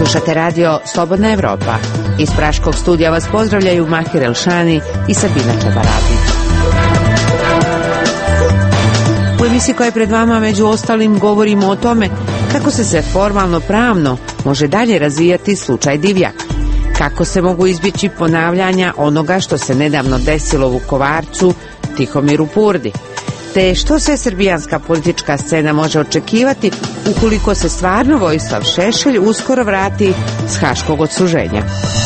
Slušate radio Slobodna Evropa. Iz praškog studija vas pozdravljaju Mahir Elšani i Sabina Čabarabi. U emisiji koja je pred vama među ostalim govorimo o tome kako se formalno pravno može dalje razvijati slučaj Divjak, kako se mogu izbjeći ponavljanja onoga što se nedavno desilo Vukovarcu Tihomiru Purdi, te što se srbijanska politička scena može očekivati ukoliko se stvarno Vojislav Šešelj uskoro vrati s haškog odsluženja.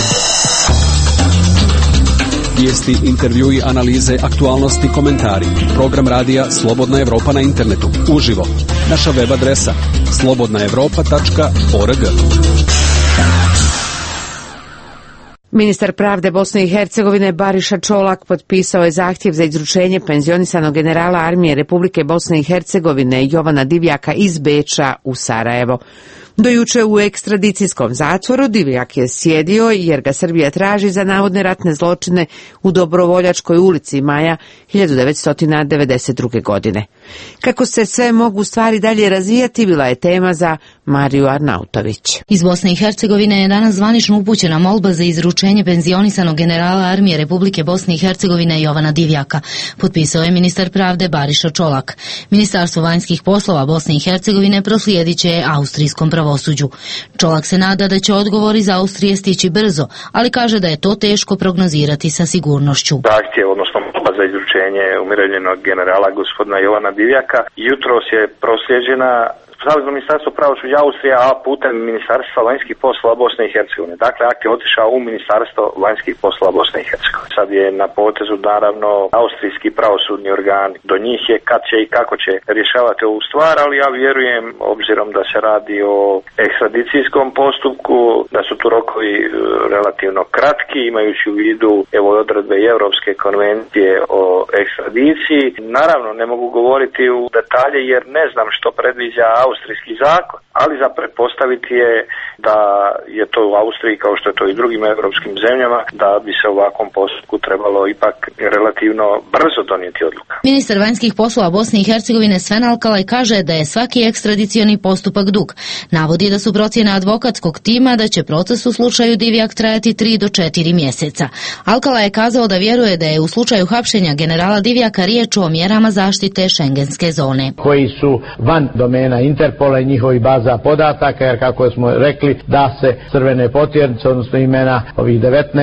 Vijesti, intervjui, analize, aktualnosti, komentari. Program radija Slobodna Evropa na internetu. Uživo. Naša web adresa slobodnaevropa.org. Ministar pravde Bosne i Hercegovine Bariša Čolak potpisao je zahtjev za izručenje penzionisanog generala armije Republike Bosne i Hercegovine Jovana Divjaka iz Beča u Sarajevo. Do juče u ekstradicijskom zatvoru Divjak je sjedio jer ga Srbija traži za navodne ratne zločine u Dobrovoljačkoj ulici maja 1992. godine. Kako se sve mogu stvari dalje razvijati bila je tema za Mariju Arnautović. Iz Bosne i Hercegovine je danas zvanično upućena molba za izručenje penzionisanog generala armije Republike Bosne i Hercegovine Jovana Divjaka. Potpisao je ministar pravde Bariša Čolak. Ministarstvo vanjskih poslova Bosne i Hercegovine proslijedit će austrijskom pravosuđu. Čolak se nada da će odgovor iz Austrije stići brzo, ali kaže da je to teško prognozirati sa sigurnošću. Zahtjev, odnosno molba za izručenje umirovljenog generala gospodina Jovana Divjaka jutros je proslijeđena Savezno ministarstvo pravosuđa Austrije, a putem Ministarstva vanjskih poslova Bosne i Hercegovine. Dakle, akt je otišao u Ministarstvo vanjskih poslova Bosne i Hercegovine. Sad je na potezu naravno austrijski pravosudni organ. Do njih je kad će i kako će rješavati ovu stvar, ali ja vjerujem, obzirom da se radi o ekstradicijskom postupku, da su tu rokovi relativno kratki, imajući u vidu evo odredbe i Europske konvencije o ekstradiciji. Naravno, ne mogu govoriti u detalje jer ne znam što predviđa austrijski zakon, ali za pretpostaviti je da je to u Austriji kao što je to i drugim europskim zemljama, da bi se u ovakvom postupku trebalo ipak relativno brzo donijeti odluka. Ministar vanjskih poslova Bosne i Hercegovine Sven Alkalaj kaže da je svaki ekstradicioni postupak dug. Navodi da su procjene advokatskog tima da će proces u slučaju Divjak trajati 3 do 4 mjeseca. Alkalaj je kazao da vjeruje da je u slučaju hapšenja generala Divjaka riječ o mjerama zaštite šengenske zone, koji su van domena Interpola i njihovih baza podataka, jer kako smo rekli da se crvene potjernice, odnosno imena ovih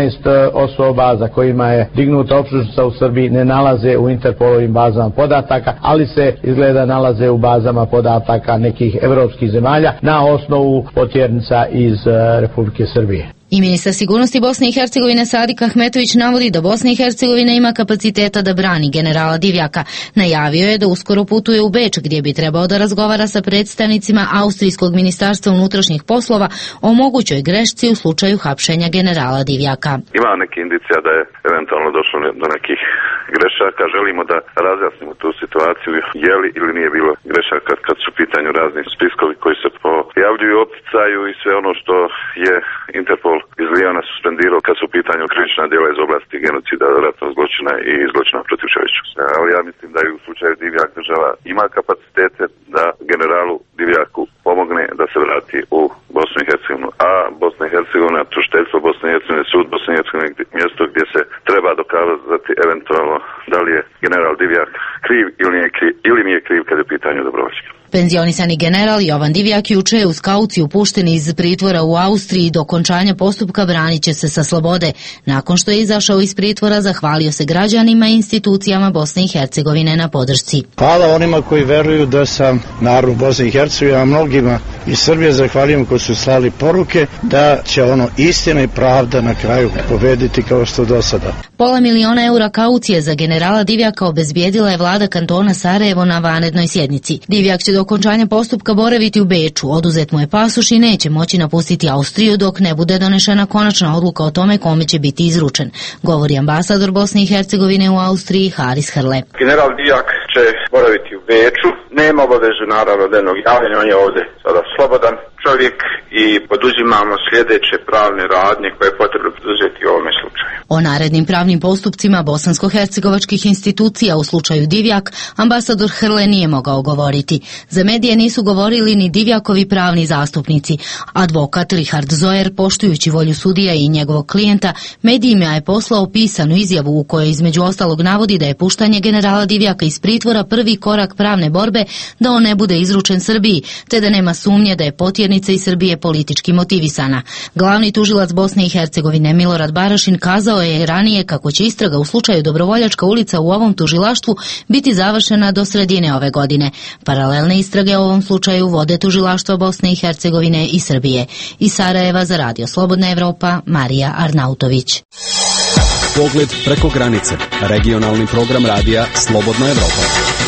19 osoba za kojima je dignuta optužnica u Srbiji ne nalaze u Interpolovim bazama podataka, ali se izgleda nalaze u bazama podataka nekih evropskih zemalja na osnovu potjernica iz Republike Srbije. I ministar sigurnosti Bosne i Hercegovine Sadik Ahmetović navodi da Bosna i Hercegovina ima kapaciteta da brani generala Divjaka. Najavio je da uskoro putuje u Beč gdje bi trebao da razgovara sa predstavnicima Austrijskog ministarstva unutrašnjih poslova o mogućoj grešci u slučaju hapšenja generala Divjaka. Ima neke indicija da je eventualno došlo do nekih grešaka. Želimo da razjasnimo tu situaciju, je li ili nije bilo grešaka kad su u pitanju razni spiskovi koji se pojavljuju u opticaju i sve ono što je Interpol iz Lijona suspendirao kad su u pitanju krivična djela iz oblasti genocida, ratnog zločina i zločina protiv čovječnosti. Ali ja mislim da i u slučaju Divjak država ima kapacitete da generalu Divjaku pomogne da se vrati u Bosnu i Hercegovinu. A Bosna i Hercegovina, tužiteljstvo Bosne i Hercegovine, sud Bosne i Hercegovine, mjesto gdje se treba dokazati eventualno da li je general Divjak kriv ili nije kriv kad je u pitanju Dobrovoljačka. Penzionisani general Jovan Divjak juče je uz kauciju pušten iz pritvora u Austriji i do okončanja postupka branit će se sa slobode. Nakon što je izašao iz pritvora, zahvalio se građanima i institucijama Bosne i Hercegovine na podršci. Hvala onima koji veruju da sam narod Bosne i Hercegovine, a mnogima iz Srbije zahvaljujem koji su slali poruke da će istina i pravda na kraju pobediti kao što do sada. €500.000 kaucije za generala Divjaka obezbijedila je vlada kantona Sarajevo na vanrednoj sjednici. Divjak će do okončanja postupka boraviti u Beču, oduzet mu je pasoš i neće moći napustiti Austriju dok ne bude donešena konačna odluka o tome kome će biti izručen, govori ambasador Bosne i Hercegovine u Austriji Haris Hrle. General Divjak će boraviti u Beču, nema obavezu naravno jednog javljanja, on je ovdje sada slobodan čovjek i poduzimamo sljedeće pravne radnje koje je potrebno poduzeti u ovome slučaju. O narednim pravnim postupcima bosansko-hercegovačkih institucija u slučaju Divjak ambasador Hrle nije mogao govoriti. Za medije nisu govorili ni Divjakovi pravni zastupnici. Advokat Richard Zoer, poštujući volju sudija i njegovog klijenta, medijima je poslao pisanu izjavu u kojoj između ostalog navodi da je puštanje generala Divjaka iz pritvora prvi korak pravne borbe da on ne bude izručen Srbiji, te da nema sumnje da je potjernica iz Srbije politički motivisana. Glavni tužilac Bosne i Hercegovine Milorad Barašin kazao je ranije kako će istraga u slučaju Dobrovoljačka ulica u ovom tužilaštvu biti završena do sredine ove godine. Paralelne istrage u ovom slučaju vode tužilaštva Bosne i Hercegovine i Srbije. Iz Sarajeva za Radio Slobodna Evropa, Marija Arnautović. Pogled preko granice. Regionalni program radija Slobodna Evropa.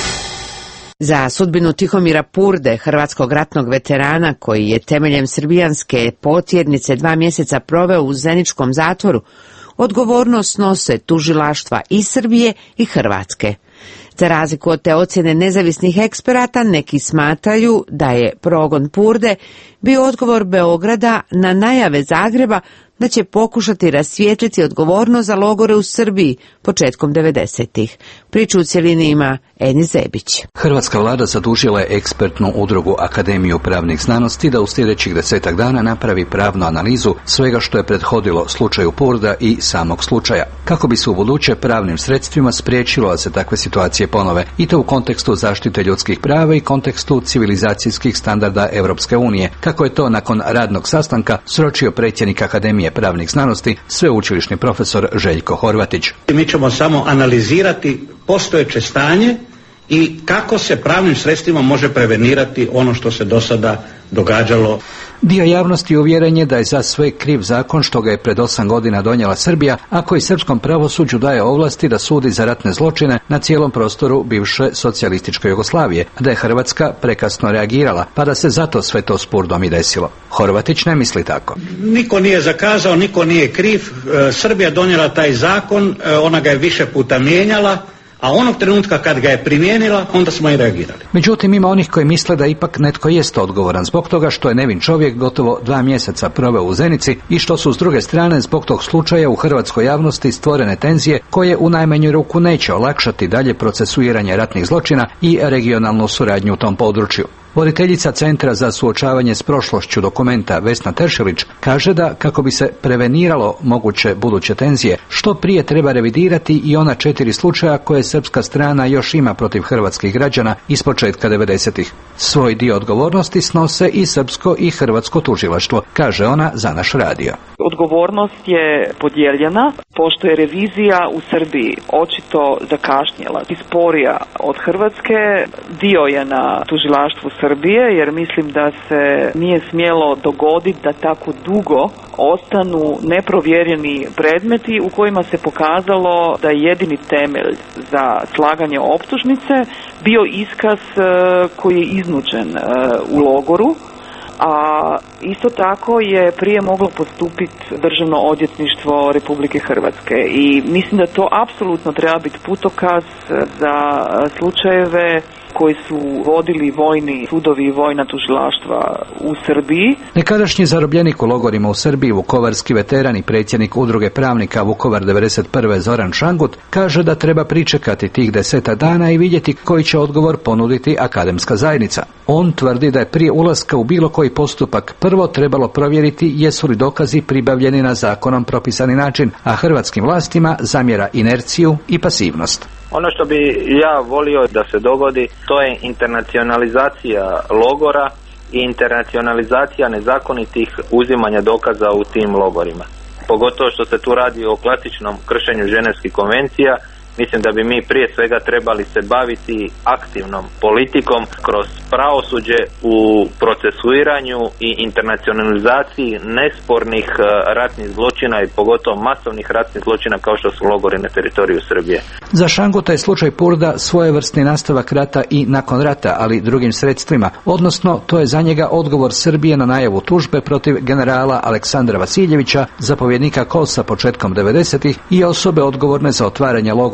Za sudbinu Tihomira Purde, hrvatskog ratnog veterana koji je temeljem srbijanske potjernice 2 mjeseca proveo u Zeničkom zatvoru, odgovornost nose tužilaštva i Srbije i Hrvatske. Za razliku od te ocjene nezavisnih eksperata, neki smatraju da je progon Purde bio odgovor Beograda na najave Zagreba da će pokušati rasvijetliti odgovornost za logore u Srbiji početkom 90-ih. Priču u cjelini ima Eni Zebić. Hrvatska vlada zadužila je ekspertnu udrugu Akademiju pravnih znanosti da u sljedećih 10 dana napravi pravnu analizu svega što je prethodilo slučaju Purda i samog slučaja, kako bi se u buduće pravnim sredstvima spriječilo da se takve situacije ponove, i to u kontekstu zaštite ljudskih prava i kontekstu civilizacijskih standarda Europske unije, kako je to nakon radnog sastanka sročio predsjednik Akademije pravnih znanosti, sveučilišni profesor Željko Horvatić. Mi ćemo samo analizirati postojeće stanje i kako se pravnim sredstvima može prevenirati ono što se do sada događalo. Dio javnosti uvjeren je da je za sve kriv zakon što ga je pred 8 godina donijela Srbija, a koji srpskom pravosuđu daje ovlasti da sudi za ratne zločine na cijelom prostoru bivše socijalističke Jugoslavije, a da je Hrvatska prekasno reagirala, pa da se zato sve to s Purdom i desilo. Horvatić ne misli tako. Niko nije zakazao, niko nije kriv. Srbija donijela taj zakon, ona ga je više puta mijenjala, a onog trenutka kad ga je primijenila, onda smo i reagirali. Međutim, ima onih koji misle da ipak netko jest odgovoran zbog toga što je nevin čovjek gotovo 2 mjeseca proveo u Zenici i što su s druge strane zbog tog slučaja u hrvatskoj javnosti stvorene tenzije koje u najmanju ruku neće olakšati dalje procesuiranje ratnih zločina i regionalnu suradnju u tom području. Voditeljica Centra za suočavanje s prošlošću Dokumenta Vesna Teršelić kaže da kako bi se preveniralo moguće buduće tenzije, što prije treba revidirati i ona 4 slučaja koje srpska strana još ima protiv hrvatskih građana iz početka 90-ih. Svoj dio odgovornosti snose i srpsko i hrvatsko tužilaštvo, kaže ona za naš radio. Odgovornost je podijeljena, pošto je revizija u Srbiji očito zakašnjela i sporija od Hrvatske, dio je na tužilaštvu Srbije, jer mislim da se nije smjelo dogoditi da tako dugo ostanu neprovjereni predmeti u kojima se pokazalo da je jedini temelj za slaganje optužnice bio iskaz koji je iznuđen u logoru, a isto tako je prije moglo postupiti Državno odvjetništvo Republike Hrvatske i mislim da to apsolutno treba biti putokaz za slučajeve koji su vodili vojni sudovi i vojna tužilaštva u Srbiji. Nekadašnji zarobljenik u logorima u Srbiji, vukovarski veteran i predsjednik udruge pravnika Vukovar 91. Zoran Šangut, kaže da treba pričekati tih 10 dana i vidjeti koji će odgovor ponuditi akademska zajednica. On tvrdi da je prije ulaska u bilo koji postupak prvo trebalo provjeriti jesu li dokazi pribavljeni na zakonom propisani način, a hrvatskim vlastima zamjera inerciju i pasivnost. Ono što bi ja volio da se dogodi, to je internacionalizacija logora i internacionalizacija nezakonitih uzimanja dokaza u tim logorima. Pogotovo što se tu radi o klasičnom kršenju ženevskih konvencija, mislim da bi mi prije svega trebali se baviti aktivnom politikom kroz pravosuđe u procesuiranju i internacionalizaciji nespornih ratnih zločina i pogotovo masovnih ratnih zločina kao što su logori na teritoriju Srbije. Za Šanguta je slučaj Purda svojevrsni nastavak rata i nakon rata, ali drugim sredstvima, odnosno to je za njega odgovor Srbije na najavu tužbe protiv generala Aleksandra Vasiljevića, zapovjednika KOS-a početkom 90-ih i osobe odgovorne za otvaranje logora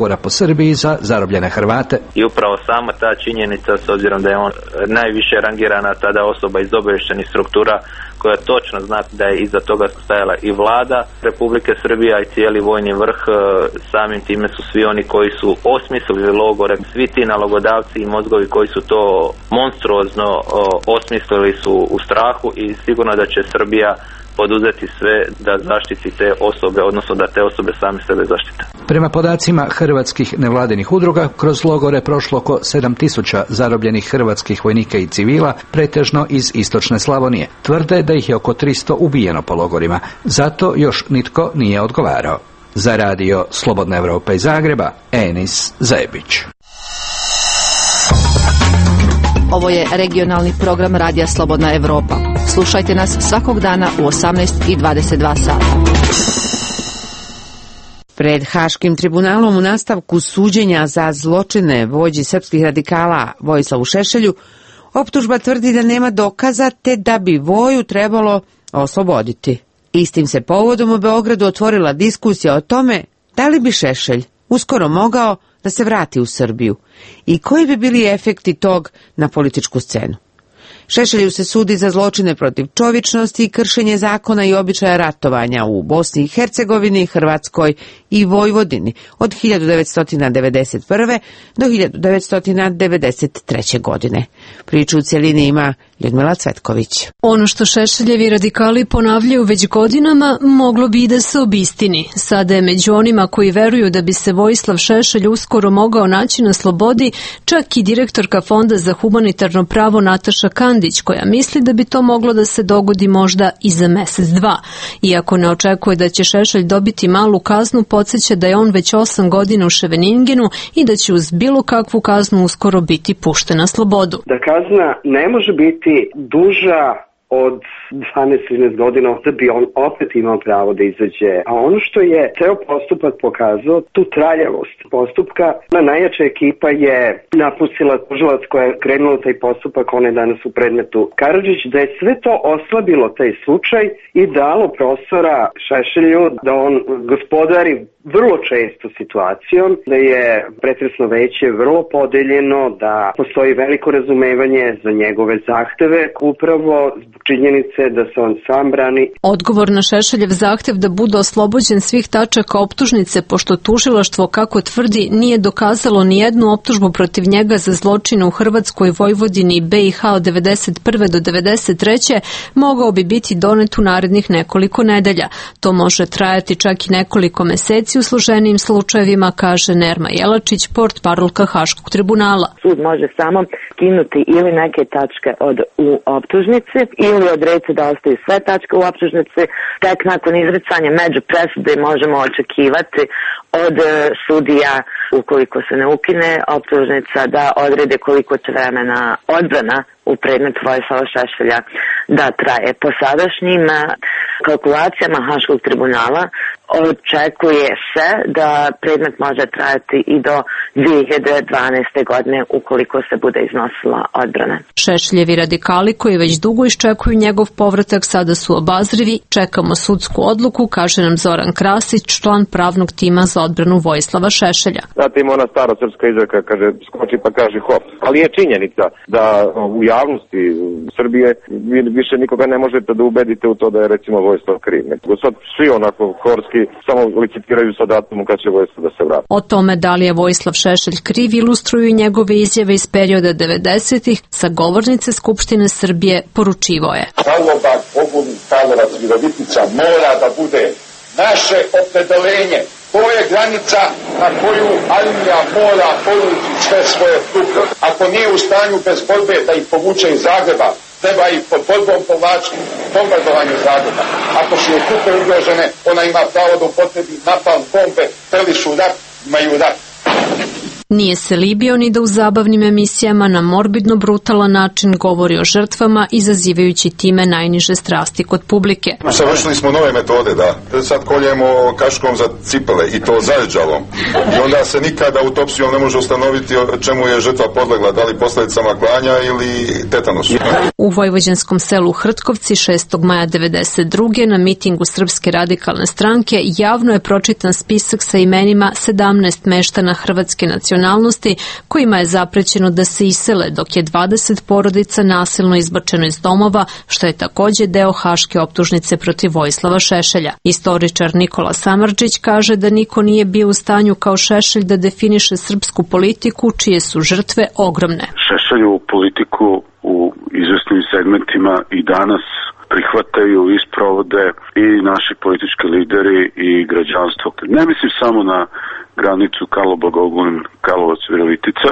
logora po Srbiji za zarobljene Hrvate. I upravo sama ta činjenica, s obzirom da je on najviše rangirana tada osoba iz obavještajnih struktura, koja točno zna da je iza toga stajala i vlada Republike Srbije i cijeli vojni vrh, samim time su svi oni koji su osmislili logore, svi ti nalogodavci i mozgovi koji su to monstruozno osmislili su u strahu i sigurno da će Srbija poduzeti sve da zaštiti te osobe, odnosno da te osobe same sebe zaštite. Prema podacima hrvatskih nevladinih udruga, kroz logore prošlo oko 7000 zarobljenih hrvatskih vojnika i civila, pretežno iz istočne Slavonije. Tvrde da ih je oko 300 ubijeno po logorima, zato još nitko nije odgovarao. Za radio Slobodna Evropa iz Zagreba, Enis Zebić. Ovo je regionalni program Radija Slobodna Evropa. Slušajte nas svakog dana u 18:22 sata. Pred Haškim tribunalom u nastavku suđenja za zločine vođi srpskih radikala Vojislavu Šešelju, optužba tvrdi da nema dokaza te da bi Voju trebalo osloboditi. Istim se povodom u Beogradu otvorila diskusija o tome da li bi Šešelj uskoro mogao da se vrati u Srbiju i koji bi bili efekti tog na političku scenu. Šešelju se sudi za zločine protiv čovječnosti i kršenje zakona i običaja ratovanja u Bosni i Hercegovini, Hrvatskoj i Vojvodini od 1991. do 1993. godine. Priču u cjelini ima Ljudmila Cvetković. Ono što Šešeljevi radikali ponavljaju već godinama moglo bi i da se obistini. Sada je među onima koji veruju da bi se Vojislav Šešelj uskoro mogao naći na slobodi čak i direktorka Fonda za humanitarno pravo Nataša Kandić, koja misli da bi to moglo da se dogodi možda i za mjesec, dva. Iako ne očekuje da će Šešelj dobiti malu kaznu, podsjeća da je on već 8 godina u Ševeningenu i da će uz bilo kakvu kaznu uskoro biti pušten na slobodu. Da kazna ne može biti duža od 12-13 godina da bi on opet imao pravo da izađe. A ono što je ceo postupak pokazao, tu traljavost postupka, najjača ekipa je napustila tužilac koja je krenula taj postupak, on je danas u predmetu Karadžić, da je sve to oslabilo taj slučaj i dalo prostora Šešelju da on gospodari vrlo često situacijom, da je pretresno veće vrlo podeljeno, da postoji veliko razumevanje za njegove zahteve, upravo zbog činjenice da se on sam brani. Odgovor na Šešeljev zahtev da bude oslobođen svih tačaka optužnice, pošto tužilaštvo, kako tvrdi, nije dokazalo ni jednu optužbu protiv njega za zločine u Hrvatskoj, Vojvodini i BiH od 1991. do 1993. mogao bi biti donet u narednih nekoliko nedelja. To može trajati čak i nekoliko meseci u složenijim slučajevima, kaže Nerma Jelačić, portparolka Haškog tribunala. Sud može samo skinuti ili neke tačke u optužnici ili odrediti da ostaju sve tačke u optužnici. Tek nakon izricanja među presude možemo očekivati od sudija, ukoliko se ne ukine optužnica, da odrede koliko će vremena odbrana u predmetu Vojislava Šešelja da traje. Po sadašnjim kalkulacijama Haškog tribunala očekuje se da predmet može trajati i do 2012. godine ukoliko se bude iznosila odbrana. Šešeljevi radikali koji već dugo iščekuju njegov povratak sada su obazrivi. Čekamo sudsku odluku, kaže nam Zoran Krasić, član pravnog tima za odbranu Vojislava Šešelja. Znate, ima ona stara srpska izreka, kaže skoči pa kaže hop. Ali je činjenica da u javnosti Srbije vi više nikoga ne možete da ubedite u to da je recimo Vojislav kriv. Sad svi onako horski samo licitiraju sa datumom kad će Vojislav da se vrati. O tome da li je Vojislav Šešelj kriv ilustruju njegove izjave iz perioda 90-ih, sa govornice Skupštine Srbije poručivao je. Karlobag, Ogulin, Karlovac, Virovitica mora da bude naše opredeljenje. To je granica na koju armija mora poručiti sve svoje trupe. Ako nije u stanju bez borbe da ih povuče iz Zagreba, treba ih pod borbom povlačiti bombardovanju Zagreba. Ako su joj trupe ugrožene, ona ima pravo da upotrebi napalm bombe, prelišu rat, imaju rat. Nije se libio ni da u zabavnim emisijama na morbidno brutalan način govori o žrtvama, izazivajući time najniže strasti kod publike. Usavršili smo nove metode, da. Sad koljemo kaškom za cipele i to zajeđalom. I onda se nikada autopsijom ne može ustanoviti čemu je žrtva podlegla, da li posljedicama klanja ili tetanusu. U vojvođanskom selu Hrtkovci 6. maja 1992. na mitingu Srpske radikalne stranke javno je pročitan spisak sa imenima 17 meštana hrvatske nacionalnosti kojima je zaprećeno da se isele, dok je 20 porodica nasilno izbačeno iz domova, što je takođe deo haške optužnice protiv Vojislava Šešelja. Istoričar Nikola Samardžić kaže da niko nije bio u stanju kao Šešelj da definiše srpsku politiku, čije su žrtve ogromne. Šešelju politiku u izvesnim segmentima i danas prihvataju, isprovode i naši politički lideri i građanstvo. Ne mislim samo na granicu Karlobag-Ogulin, Karlovac-Virovitica,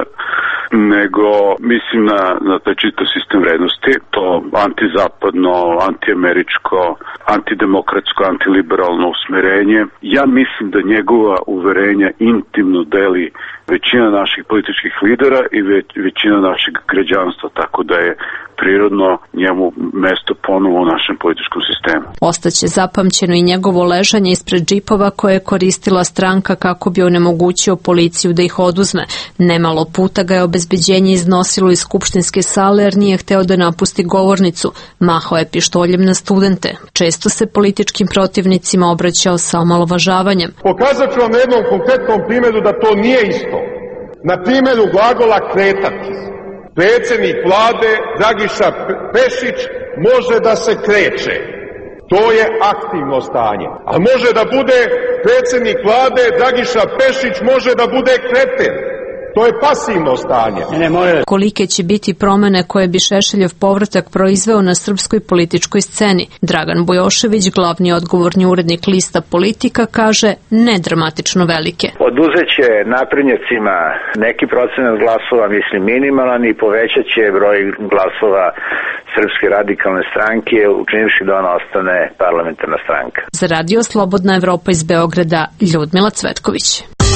nego mislim na taj čitav sistem vrednosti, to antizapadno, antiameričko, antidemokratsko, antiliberalno usmerenje. Ja mislim da njegova uverenja intimno deli većina naših političkih lidera i većina našeg građanstva, tako da je prirodno njemu mesto ponovo u našem političkom sistemu. Ostaće zapamćeno i njegovo ležanje ispred džipova koje je koristila stranka kako bi onemogućio policiju da ih oduzme. Nemalo puta ga je obezbeđenje iznosilo iz skupštinske sale jer nije hteo da napusti govornicu. Mahao je pištoljem na studente. Često se političkim protivnicima obraćao sa omalovažavanjem. Pokazat ću vam na jednom konkretnom primjeru da to nije isto. Na primjeru glagola kretati. Predsjednik vlade Dragiša Pešić može da se kreće. To je aktivno stanje. A može da bude predsjednik vlade Dragiša Pešić može da bude kreten. To je pasivno stanje. Kolike će biti promene koje bi Šešeljev povratak proizveo na srpskoj političkoj sceni? Dragan Bujošević, glavni odgovorni urednik lista Politika, kaže ne dramatično velike. Oduzet će naprednjacima neki procenat glasova, mislim minimalan, i povećat će broj glasova Srpske radikalne stranke, učinivši da ona ostane parlamentarna stranka. Za Radio Slobodna Evropa iz Beograda, Ljudmila Cvetković.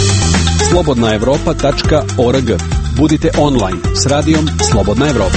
slobodnaevropa.org. Budite online s radijom Slobodna Evropa.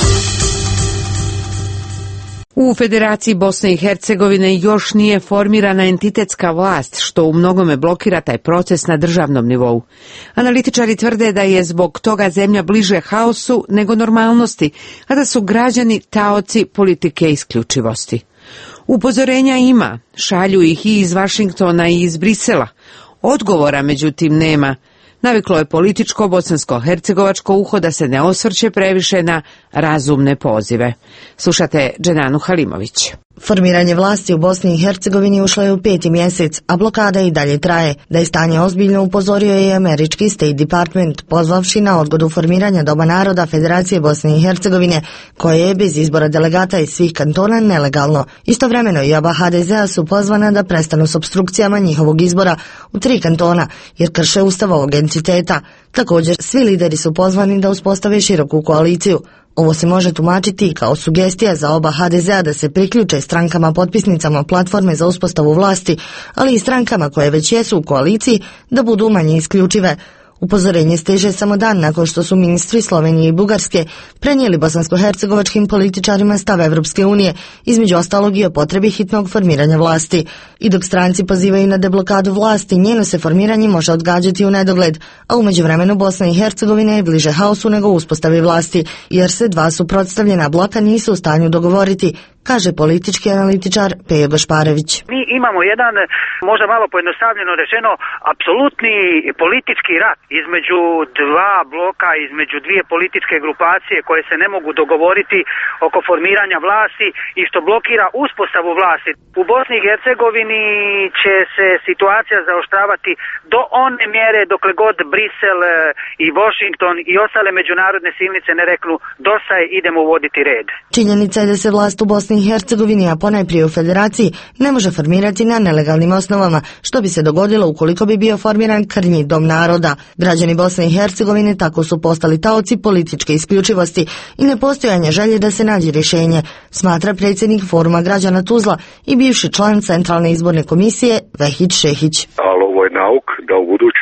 U Federaciji Bosne i Hercegovine još nije formirana entitetska vlast, što u mnogome blokira taj proces na državnom nivou. Analitičari tvrde da je zbog toga zemlja bliže haosu nego normalnosti, a da su građani taoci politike isključivosti. Upozorenja ima, šalju ih i iz Vašingtona i iz Brisela. Odgovora, međutim, nema. Naviklo je političko bosansko-hercegovačko uho da se ne osvrće previše na razumne pozive. Slušate Dženanu Halimović. Formiranje vlasti u Bosni i Hercegovini ušlo je u 5. mjesec, a blokada i dalje traje. Da je stanje ozbiljno upozorio je i američki State Department, pozvavši na odgodu formiranja Doma naroda Federacije Bosne i Hercegovine, koje je bez izbora delegata iz svih kantona nelegalno. Istovremeno i oba HDZ-a su pozvana da prestanu s opstrukcijama njihovog izbora u 3 kantona, jer krše ustav ovog entiteta. Također, svi lideri su pozvani da uspostave široku koaliciju. Ovo se može tumačiti kao sugestija za oba HDZ-a da se priključe strankama potpisnicama platforme za uspostavu vlasti, ali i strankama koje već jesu u koaliciji da budu manje isključive. Upozorenje stiže samo dan nakon što su ministri Slovenije i Bugarske prenijeli bosansko-hercegovačkim političarima stav Evropske unije, između ostalog i o potrebi hitnog formiranja vlasti. I dok stranci pozivaju na deblokadu vlasti, njeno se formiranje može odgađati u nedogled, a u međuvremenu Bosna i Hercegovina je bliže haosu nego uspostavi vlasti, jer se dva suprotstavljena bloka nisu u stanju dogovoriti, kaže politički analitičar Pejo Gašparević. Mi imamo jedan, možda malo pojednostavljeno rečeno, apsolutni politički rat između dva bloka, između dvije političke grupacije koje se ne mogu dogovoriti oko formiranja vlasti i što blokira uspostavu vlasti. U Bosni i Hercegovini će se situacija zaoštravati do one mjere dokle god Brisel i Washington i ostale međunarodne silnice ne reknu dosta je, idemo uvoditi red. Činjenica je da se vlast u Bosni i Hercegovini, a ponajprije u Federaciji, ne može formirati na nelegalnim osnovama, što bi se dogodilo ukoliko bi bio formiran krnji Dom naroda. Građani Bosne i Hercegovine tako su postali taoci političke isključivosti i nepostojanja želje da se nađe rješenje, smatra predsjednik Foruma građana Tuzla i bivši član Centralne izborne komisije Vehid Šehić. Ali ovo je nauk da u buduće, ukoliko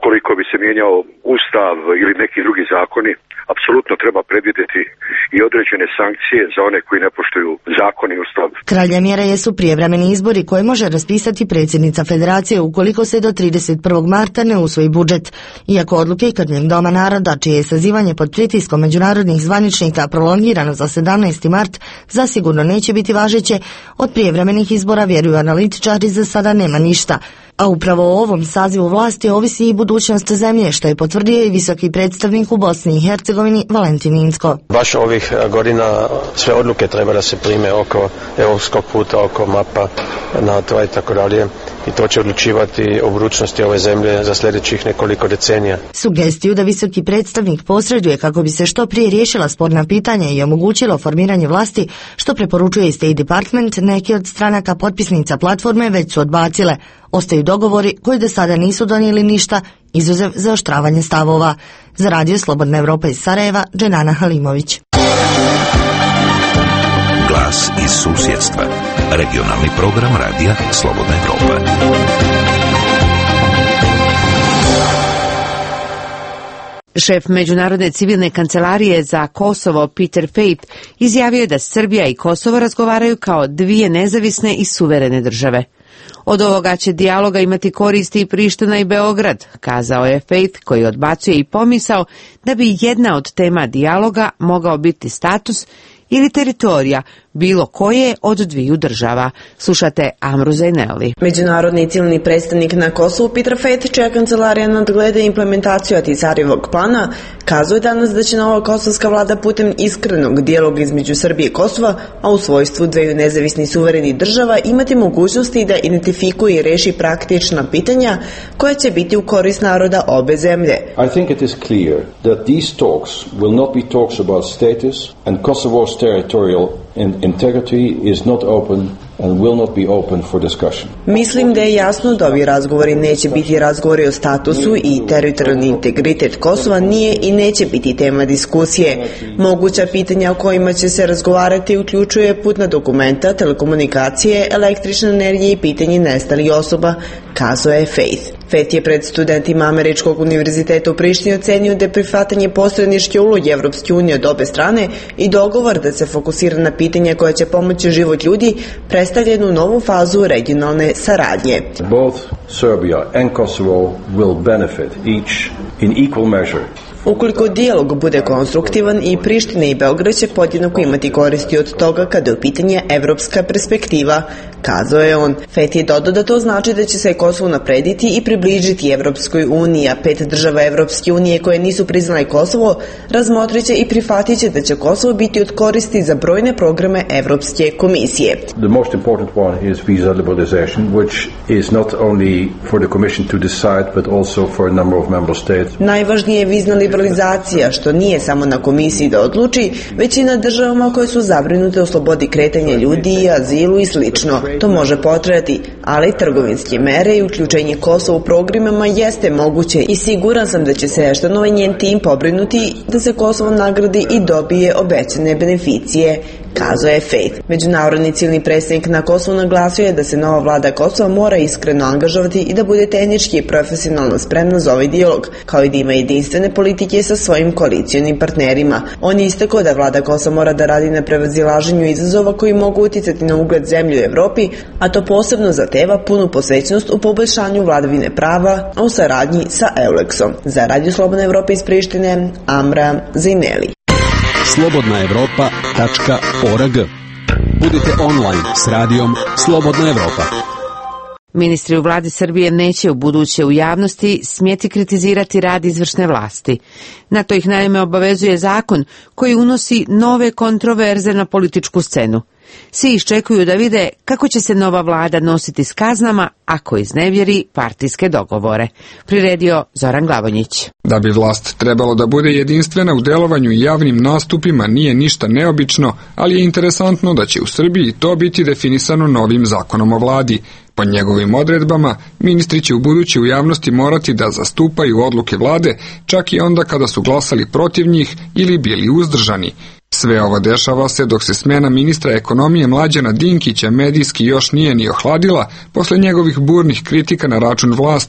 ukoliko bi se mijenjao Ustav ili neki drugi zakoni, apsolutno treba predvidjeti i određene sankcije za one koji ne poštuju zakon i Ustav. Kralja mjera jesu prijevremeni izbori koje može raspisati predsjednica federacije ukoliko se do 31. marta ne usvoji budžet. Iako odluke Krnjeg doma naroda, čije je sazivanje pod pritiskom međunarodnih zvaničnika prolongirano za 17. mart, zasigurno neće biti važeće, od prijevremenih izbora, vjeruju analitičari, za sada nema ništa. A upravo o ovom sazivu vlasti ovisi i budućnost zemlje, što je potvrdio i visoki predstavnik u Bosni i Hercegovini Valentin Incko. Baš ovih godina sve odluke treba da se prime oko europskog puta, oko mapa NATO i tako dalje. I to će odlučivati o budućnosti ove zemlje za sljedećih nekoliko decenija. Sugestiju da visoki predstavnik posreduje kako bi se što prije riješila sporna pitanja i omogućilo formiranje vlasti, što preporučuje i State Department, neki od stranaka potpisnica platforme već su odbacile. Ostaju dogovori koji do sada nisu donijeli ništa, izuzev zaoštravanje stavova. Za Radio Slobodna Evropa iz Sarajeva, Dženana Halimović. Glas iz susjedstva. Regionalni program Radija Slobodna Evropa. Šef Međunarodne civilne kancelarije za Kosovo Peter Faith izjavio je da Srbija i Kosovo razgovaraju kao dvije nezavisne i suverene države. Od ovoga će dijaloga imati koristi i Priština i Beograd, kazao je Faith, koji odbacuje i pomisao da bi jedna od tema dijaloga mogao biti status ili teritorija bilo koje od dviju država. Slušate Amru Zaineli. Međunarodni civilni predstavnik na Kosovu Peter Faith, čija kancelarija nadgleda implementaciju Ahtisarijevog plana, kazuje danas da će nova kosovska vlada putem iskrenog dijaloga između Srbije i Kosova, a u svojstvu dveju nezavisnih suverenih država, imati mogućnosti da identifikuje i reši praktična pitanja koja će biti u korist naroda obe zemlje. I think it is clear that these talks will not be talks about status, and Kosovo's territorial integrity is not open and will not be open for discussion. Mislim da je jasno da ovi razgovori neće biti razgovori o statusu i teritorijalni integritet Kosova nije i neće biti tema diskusije. Moguća pitanja o kojima će se razgovarati uključuje putna dokumenta, telekomunikacije, električne energije i pitanje nestalih osoba, kazao je Faith. Faith je pred studentima Američkog univerziteta u Prištini ocenio da je prihvatanje posredničke uloge Evropske unije od obe strane i dogovor da se fokusira na pitanja koja će pomoći život ljudi predstavlja jednu novu fazu regionalne saradnje. Both Serbia and Kosovo will benefit each in equal measure. Ukoliko dijalog bude konstruktivan, i Priština i Beograd će podjednako imati koristi od toga kada je u pitanje evropska perspektiva, kazao je on. Faith je dodao da to znači da će se Kosovo naprediti i približiti Evropskoj uniji, a 5 država Evropske unije koje nisu priznale Kosovo razmotrit će i prihvatit će da će Kosovo biti od koristi za brojne programe Evropske komisije. The most important one is visa liberalization, which is not only for the Commission to decide, but also for a number of member states. Najvažnije je vizna liberalizacija, što nije samo na komisiji da odluči, već i na državama koje su zabrinute o slobodi kretanja ljudi, azilu i slično. To može potrajati, ali trgovinske mere i uključenje Kosova u programima jeste moguće i siguran sam da će se Eštonova i njen tim pobrinuti da se Kosovo nagradi i dobije obećane beneficije, kazao je Faith. Međunarodni civilni predstavnik na Kosovu naglasio je da se nova vlada Kosova mora iskreno angažovati i da bude tehnički i profesionalno spremna za ovaj dijalog, kao i da ima jedinstvene politike sa svojim koalicionim partnerima. On je istakao da vlada Kosova mora da radi na prevazilaženju izazova koji mogu uticati na ugled zemlje u Evropi, a to posebno zahteva punu posvećenost u poboljšanju vladavine prava, a u saradnji sa Eulexom. Za Radio Slobodna Evropa iz Prištine, Amra Zaineli. slobodnaevropa.org. Budite online s radijom Slobodna Evropa. Ministri u vladi Srbije neće u buduće u javnosti smjeti kritizirati rad izvršne vlasti. Na to ih naime obavezuje zakon koji unosi nove kontroverze na političku scenu. Svi iščekuju da vide kako će se nova vlada nositi s kaznama ako iznevjeri partijske dogovore. Priredio Zoran Glavonjić. Da bi vlast trebalo da bude jedinstvena u delovanju i javnim nastupima nije ništa neobično, ali je interesantno da će u Srbiji to biti definisano novim zakonom o vladi. Po njegovim odredbama, ministri će u buduće u javnosti morati da zastupaju odluke vlade, čak i onda kada su glasali protiv njih ili bili uzdržani. Sve ovo dešava se dok se smena ministra ekonomije Mlađana Dinkića medijski još nije ni ohladila posle njegovih burnih kritika na račun vlasti.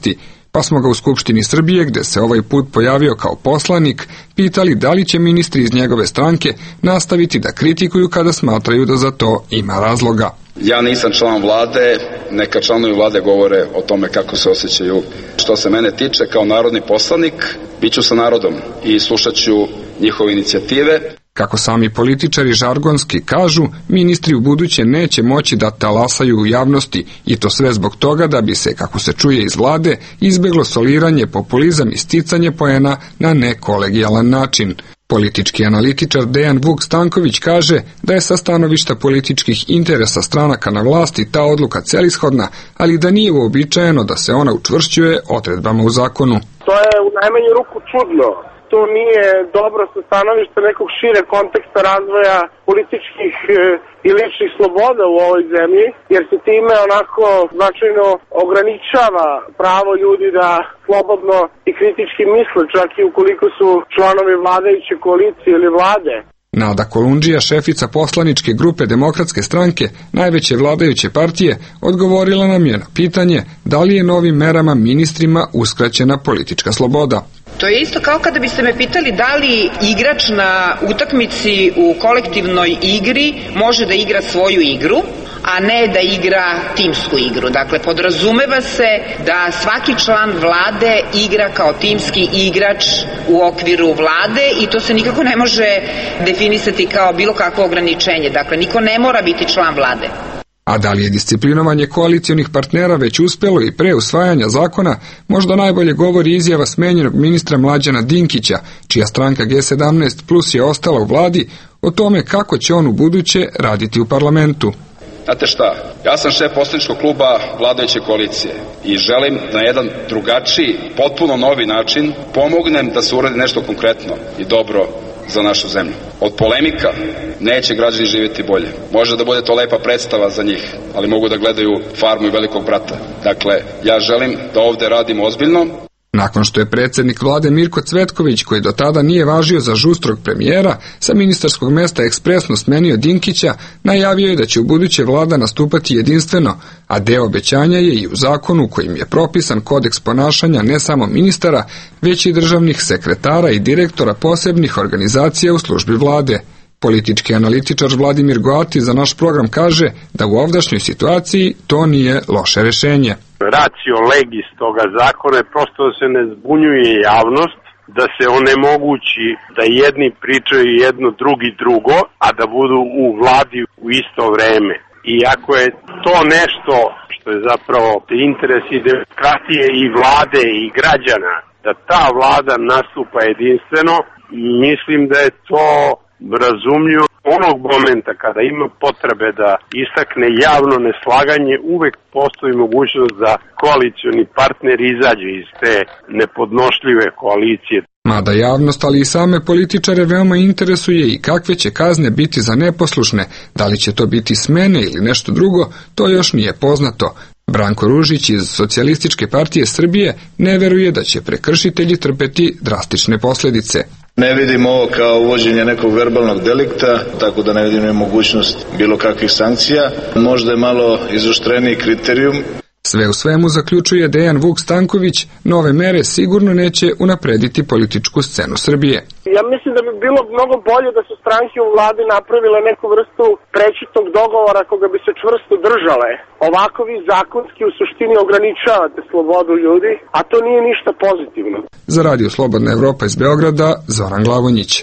pa smo ga u Skupštini Srbije, gde se ovaj put pojavio kao poslanik, pitali da li će ministri iz njegove stranke nastaviti da kritikuju kada smatraju da za to ima razloga. Ja nisam član vlade, neka članovi vlade govore o tome kako se osjećaju. Što se mene tiče, kao narodni poslanik, bit ću sa narodom i slušat ću njihove inicijative. Kako sami političari žargonski kažu, ministri u buduće neće moći da talasaju u javnosti i to sve zbog toga da bi se, kako se čuje iz vlade, izbeglo soliranje, populizam i sticanje poena na nekolegijalan način. Politički analitičar Dejan Vuk Stanković kaže da je sa stanovišta političkih interesa stranaka na vlasti ta odluka celishodna, ali da nije uobičajeno da se ona učvršćuje odredbama u zakonu. To je u najmanju ruku čudno. To nije dobro sa stanovišta nekog šire konteksta razvoja političkih i ličnih sloboda u ovoj zemlji, jer se time onako značajno ograničava pravo ljudi da slobodno i kritički misle, čak i ukoliko su članovi vladajuće koalicije ili vlade. Nada Kolundžija, šefica poslaničke grupe Demokratske stranke, najveće vladajuće partije, odgovorila nam je na pitanje da li je novim merama ministrima uskraćena politička sloboda. To je isto kao kada biste me pitali da li igrač na utakmici u kolektivnoj igri može da igra svoju igru, a ne da igra timsku igru. Dakle, podrazumeva se da svaki član vlade igra kao timski igrač u okviru vlade i to se nikako ne može definisati kao bilo kakvo ograničenje. Dakle, niko ne mora biti član vlade. A da li je disciplinovanje koalicionih partnera već uspelo i pre usvajanja zakona, možda najbolje govori izjava smenjenog ministra Mlađana Dinkića, čija stranka G17 plus je ostala u vladi, o tome kako će on u buduće raditi u parlamentu. Znate šta, ja sam šef poslaničkog kluba vladajuće koalicije i želim na jedan drugačiji, potpuno novi način pomognem da se uradi nešto konkretno i dobro za našu zemlju. Od polemika neće građani živjeti bolje. Može da bude to lepa predstava za njih, ali mogu da gledaju Farmu i Velikog brata. Dakle, ja želim da ovde radimo ozbiljno. Nakon što je predsjednik vlade Mirko Cvetković, koji do tada nije važio za žustrog premijera, sa ministarskog mesta ekspresno smenio Dinkića, najavio je da će u buduće vlada nastupati jedinstveno, a deo obećanja je i u zakonu kojim je propisan kodeks ponašanja ne samo ministara, već i državnih sekretara i direktora posebnih organizacija u službi vlade. Politički analitičar Vladimir Goati za naš program kaže da u ovdašnjoj situaciji to nije loše rešenje. Ratio legis toga zakona je prosto da se ne zbunjuje javnost, da se onemogući da jedni pričaju jedno, drugi drugo, a da budu u vladi u isto vreme. I ako je to nešto što je zapravo interes i demokratije i vlade i građana, da ta vlada nastupa jedinstveno, mislim da je to razumljivo. Onog momenta kada ima potrebe da istakne javno neslaganje, uvek postoji mogućnost da koalicioni partneri izađu iz te nepodnošljive koalicije. Mada javnost, ali i same političare veoma interesuje i kakve će kazne biti za neposlušne, da li će to biti smene ili nešto drugo, to još nije poznato. Branko Ružić iz Socijalističke partije Srbije ne veruje da će prekršitelji trpeti drastične posljedice. Ne vidim ovo kao uvođenje nekog verbalnog delikta, tako da ne vidim ni mogućnost bilo kakvih sankcija. Možda je malo izoštreniji kriterijum. Sve u svemu, zaključuje Dejan Vuk Stanković, nove mere sigurno neće unaprediti političku scenu Srbije. Ja mislim da bi bilo mnogo bolje da su stranke u vladi napravile neku vrstu prečitog dogovora koga bi se čvrsto držale. Ovako vi zakonski u suštini ograničavate slobodu ljudi, a to nije ništa pozitivno. Za Radio Slobodna Evropa iz Beograda, Zoran Glavonjić.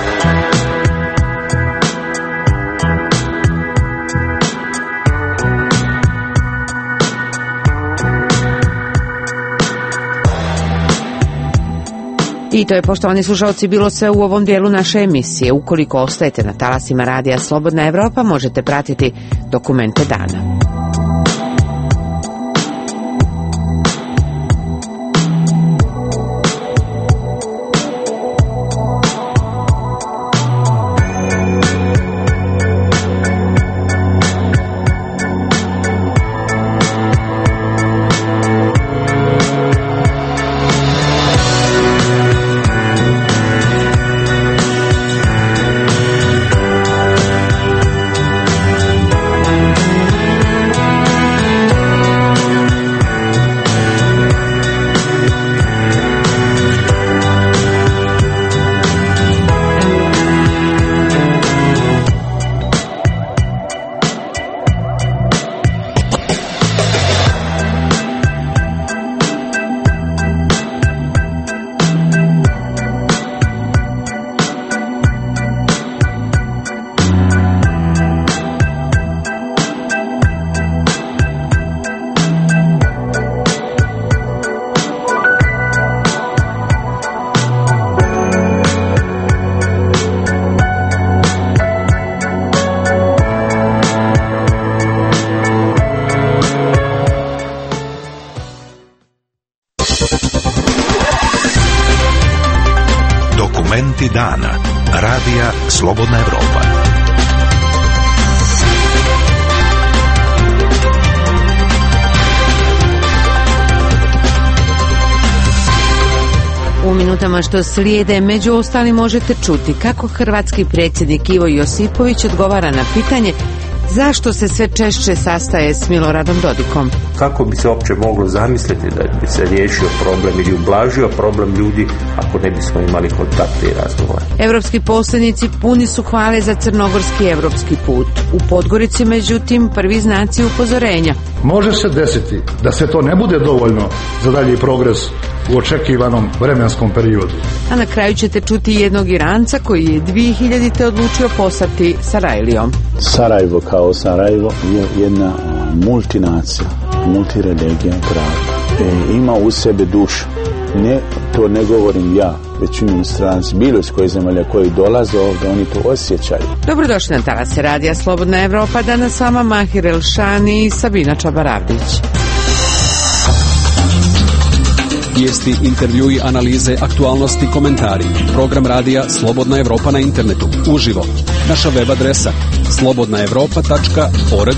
I to je, poštovani slušalci, bilo sve u ovom dijelu naše emisije. Ukoliko ostajete na talasima Radija Slobodna Evropa, možete pratiti dokumente dana. Dokumenti dana. Radija Slobodna Evropa. U minutama što slijede, među ostalim možete čuti kako hrvatski predsjednik Ivo Josipović odgovara na pitanje zašto se sve češće sastaje s Miloradom Dodikom. Kako bi se uopće moglo zamisliti da bi se riješio problem ili ublažio problem ljudi ako ne bismo imali kontakte i razgovore? Evropski poslanici puni su hvale za crnogorski evropski put. U Podgorici, međutim, prvi znaci upozorenja. Može se desiti da se to ne bude dovoljno za dalji progres u očekivanom vremenskom periodu. A na kraju ćete čuti jednog Iranca koji je 2000. odlučio postati Sarajlijom. Sarajevo kao Sarajevo je jedna multinacija, multireligija grad. Ima u sebe dušu. To ne govorim ja, većinom stranci, bilo iz koje zemalja koji dolaze ovdje, oni to osjećaju. Dobrodošli na talase Radija Slobodna Evropa, danas s vama Mahir Elšani i Sabina Čabaravdić. Vijesti, intervjui, analize, aktualnosti, komentari. Program radija Slobodna Evropa na internetu. Uživo. Naša web adresa slobodnaevropa.org.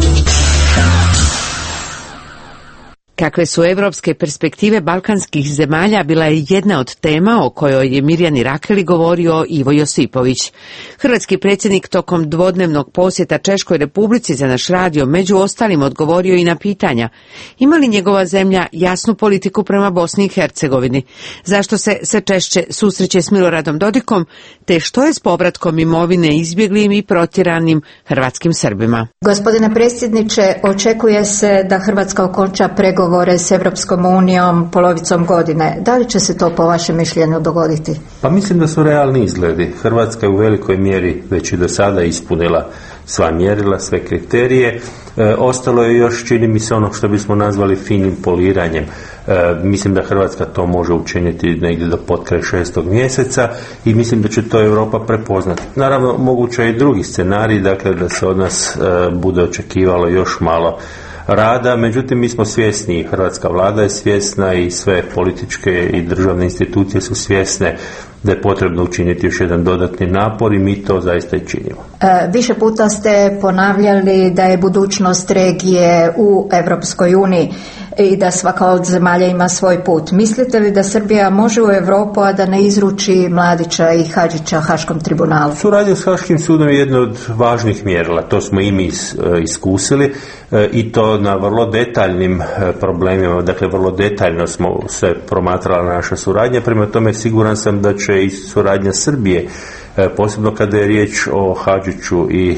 Kakve su evropske perspektive balkanskih zemalja bila je jedna od tema o kojoj je Mirjani Rakeli govorio Ivo Josipović. Hrvatski predsjednik tokom dvodnevnog posjeta Češkoj Republici za naš radio među ostalim odgovorio i na pitanja: ima li njegova zemlja jasnu politiku prema Bosni i Hercegovini? Zašto se sve češće susreće s Miloradom Dodikom? Te što je s povratkom imovine izbjeglim i protjeranim hrvatskim Srbima? Gospodine predsjedniče, očekuje se da Hrvatska okonča pregovore s Europskom unijom polovicom godine. Da li će se to po vašem mišljenju dogoditi? Pa mislim da su realni izgledi. Hrvatska je u velikoj mjeri već i do sada ispunila sva mjerila, sve kriterije. Ostalo je još, čini mi se, ono što bismo nazvali finim poliranjem. Mislim da Hrvatska to može učiniti negdje do potkraj 6. mjeseca i mislim da će to Europa prepoznati. Naravno, moguće je i drugi scenarij, dakle da se od nas bude očekivalo još malo rada, međutim mi smo svjesni, hrvatska vlada je svjesna i sve političke i državne institucije su svjesne da je potrebno učiniti još jedan dodatni napor i mi to zaista i činimo. Više puta ste ponavljali da je budućnost regije u Europskoj uniji i da svaka od zemalja ima svoj put. Mislite li da Srbija može u Europu, a da ne izruči Mladića i Hadžića Haškom tribunalu? Suradnja s Haškim sudom je jedna od važnih mjerila, to smo i mi iskusili i to na vrlo detaljnim problemima, dakle vrlo detaljno smo se promatrala naša suradnja, prema tome siguran sam da će i suradnja Srbije, posebno kada je riječ o Hadžiću i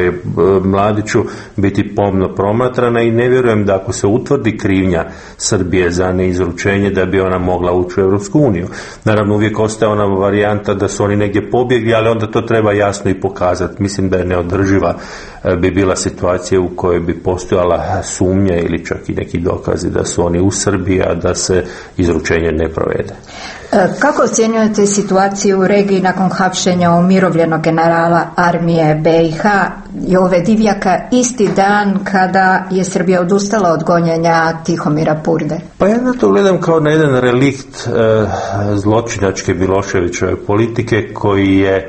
Mladiću, biti pomno promatrana i ne vjerujem da ako se utvrdi krivnja Srbije za neizručenje da bi ona mogla ući u Europsku uniju. Naravno uvijek ostaje ona varijanta da su oni negdje pobjegli, ali onda to treba jasno i pokazati. Mislim da je neodrživa bi bila situacija u kojoj bi postojala sumnja ili čak i neki dokazi da su oni u Srbiji, a da se izručenje ne provede. Kako ocjenjujete situaciju u regiji nakon hapšenja umirovljenog generala armije BiH Jove Divjaka isti dan kada je Srbija odustala od gonjenja Tihomira Purde? Pa ja na to gledam kao na jedan relikt zločinačke Miloševićeve politike koji je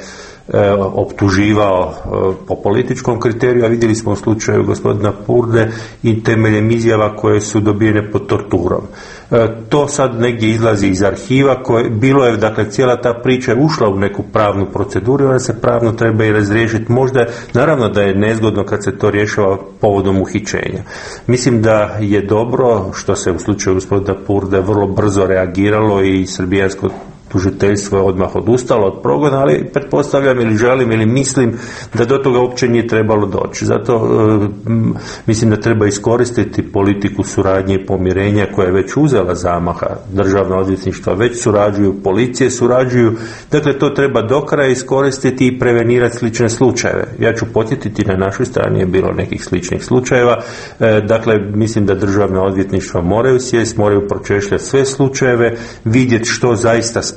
optuživao po političkom kriteriju, a vidjeli smo u slučaju gospodina Purde i temeljem izjava koje su dobijene pod torturom. To sad negdje izlazi iz arhiva, bilo je, dakle, cijela ta priča ušla u neku pravnu proceduru i ona se pravno treba i razriješiti. Možda, naravno da je nezgodno kad se to rješava povodom uhićenja. Mislim da je dobro što se u slučaju gospodina Purde vrlo brzo reagiralo i srbijansko tužiteljstvo je odmah odustalo od progona, ali pretpostavljam ili želim ili mislim da do toga uopće nije trebalo doći. Zato mislim da treba iskoristiti politiku suradnje i pomirenja koja je već uzela zamaha. Državna odvjetništva već surađuju, policije surađuju, dakle to treba do kraja iskoristiti i prevenirati slične slučajeve. Ja ću podsjetiti, na našoj strani je bilo nekih sličnih slučajeva, dakle mislim da državna odvjetništva moraju sjesti, moraju pročešljati sve slučajeve, vidjeti što zaista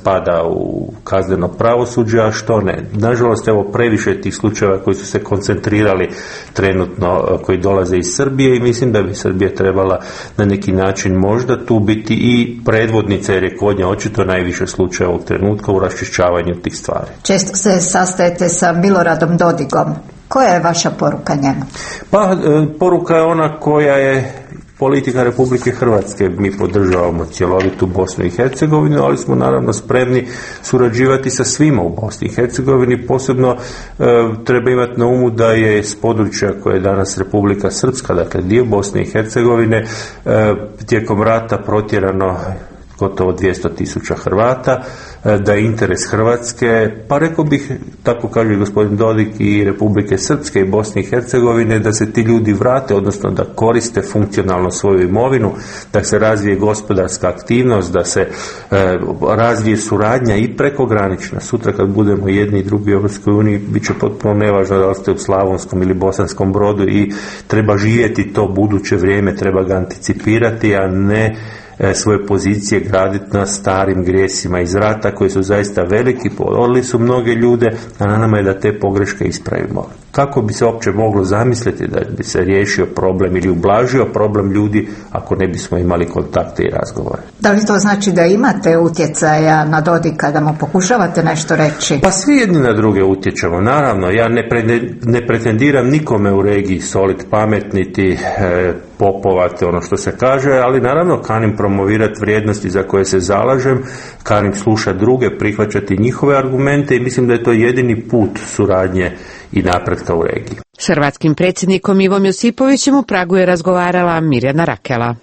spada u kazneno pravosuđe, a što ne. Nažalost, evo previše tih slučajeva koji su se koncentrirali trenutno, koji dolaze iz Srbije, i mislim da bi Srbija trebala na neki način možda tu biti i predvodnica, jer je kod nje očito najviše slučaja ovog trenutka u raščišćavanju tih stvari. Često se sastajete sa Miloradom Dodigom. Koja je vaša poruka njemu? Pa, poruka je ona koja je politika Republike Hrvatske. Mi podržavamo cjelovitu Bosnu i Hercegovinu, ali smo naravno spremni surađivati sa svima u Bosni i Hercegovini. Posebno treba imati na umu da je s područja koje je danas Republika Srpska, dakle dio Bosne i Hercegovine, tijekom rata protjerano gotovo 200.000 Hrvata, da je interes Hrvatske, pa rekao bih, tako kaže gospodin Dodik, i Republike Srpske i Bosne i Hercegovine, da se ti ljudi vrate, odnosno da koriste funkcionalno svoju imovinu, da se razvije gospodarska aktivnost, da se razvije suradnja i prekogranična. Sutra kad budemo jedni i drugi u Europskoj uniji, bit će potpuno nevažno da li ste u Slavonskom ili Bosanskom Brodu, i treba živjeti to buduće vrijeme, treba ga anticipirati, a ne svoje pozicije graditi na starim grijesima iz rata koji su zaista veliki, podolili su mnoge ljude, a na nama je da te pogreške ispravimo. Kako bi se uopće moglo zamisliti da bi se riješio problem ili ublažio problem ljudi ako ne bismo imali kontakte i razgovore? Da li to znači da imate utjecaja na Dodika, da mu pokušavate nešto reći? Pa svi jedni na druge utječemo, naravno. Ja ne pretendiram nikome u regiji solit pamet, niti popovati ono što se kaže, ali naravno kanim promovirati vrijednosti za koje se zalažem, kanim slušati druge, prihvaćati njihove argumente, i mislim da je to jedini put suradnje i napretka u regiji. S hrvatskim predsjednikom Ivom Josipovićem u Pragu je razgovarala Mirjana Rakela.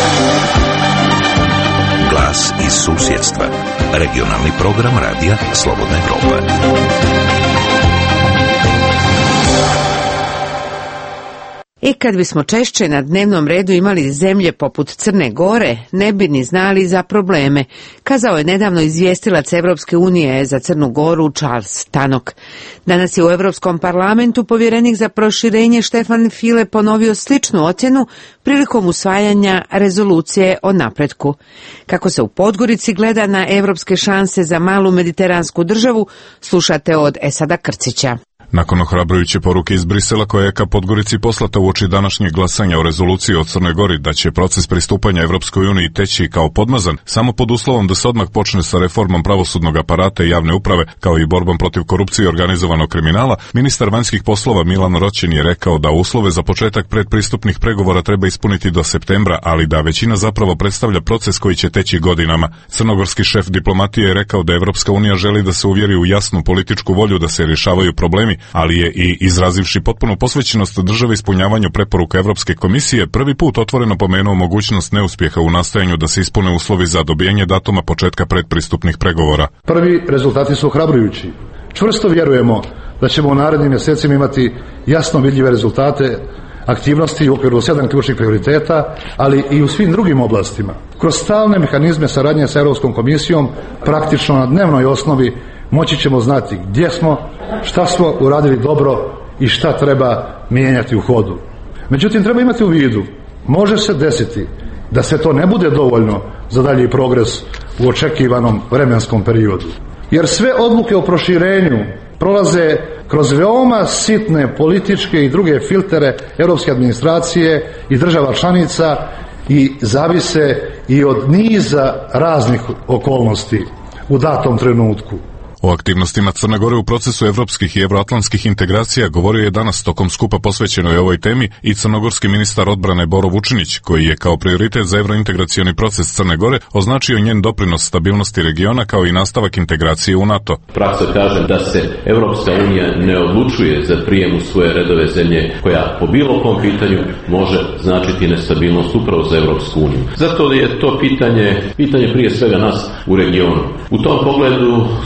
Glas iz susjedstva. Regionalni program radija Slobodna Evropa. I kad bismo češće na dnevnom redu imali zemlje poput Crne Gore, ne bi ni znali za probleme, kazao je nedavno izvjestilac Evropske unije za Crnu Goru Charles Tannock. Danas je u Europskom parlamentu povjerenik za proširenje Štefan File ponovio sličnu ocjenu prilikom usvajanja rezolucije o napretku. Kako se u Podgorici gleda na evropske šanse za malu mediteransku državu, slušate od Esada Krcića. Nakon ohrabrujuće poruke iz Brisela koja je ka Podgorici poslata uoči današnjeg glasanja o rezoluciji o Crnoj Gori da će proces pristupanja Evropskoj uniji teći kao podmazan, samo pod uslovom da se odmah počne sa reformom pravosudnog aparata i javne uprave, kao i borbom protiv korupcije i organizovanog kriminala, ministar vanjskih poslova Milan Roćen je rekao da uslove za početak predpristupnih pregovora treba ispuniti do septembra, ali da većina zapravo predstavlja proces koji će teći godinama. Crnogorski šef diplomatije je rekao da Evropska unija želi da se uvjeri u jasnu političku volju da se rješavaju problemi, ali je i izrazivši potpunu posvećenost države ispunjavanju preporuka Evropske komisije, prvi put otvoreno pomenuo mogućnost neuspjeha u nastojanju da se ispune uslovi za dobijanje datuma početka predpristupnih pregovora. Prvi rezultati su ohrabrujući. Čvrsto vjerujemo da ćemo u narednim mjesecima imati jasno vidljive rezultate aktivnosti u okviru 7 ključnih prioriteta, ali i u svim drugim oblastima. Kroz stalne mehanizme saradnje sa Europskom komisijom, praktično na dnevnoj osnovi, moći ćemo znati gdje smo, šta smo uradili dobro i šta treba mijenjati u hodu. Međutim, treba imati u vidu, može se desiti da se to ne bude dovoljno za dalji progres u očekivanom vremenskom periodu. Jer sve odluke o proširenju prolaze kroz veoma sitne političke i druge filtere europske administracije i država članica i zavise i od niza raznih okolnosti u datom trenutku. O aktivnostima Crne Gore u procesu evropskih i evroatlantskih integracija govorio je danas tokom skupa posvećenoj ovoj temi i crnogorski ministar odbrane Boro Vučinić, koji je kao prioritet za evrointegracioni proces Crne Gore označio njen doprinos stabilnosti regiona kao i nastavak integracije u NATO. Praksa kaže da se Evropska unija ne odlučuje za prijem u svoje redove zemlje koja po bilo kom pitanju može značiti nestabilnost upravo za Evropsku uniju. Zato je to pitanje prije svega nas u regionu. U tom pogledu smo u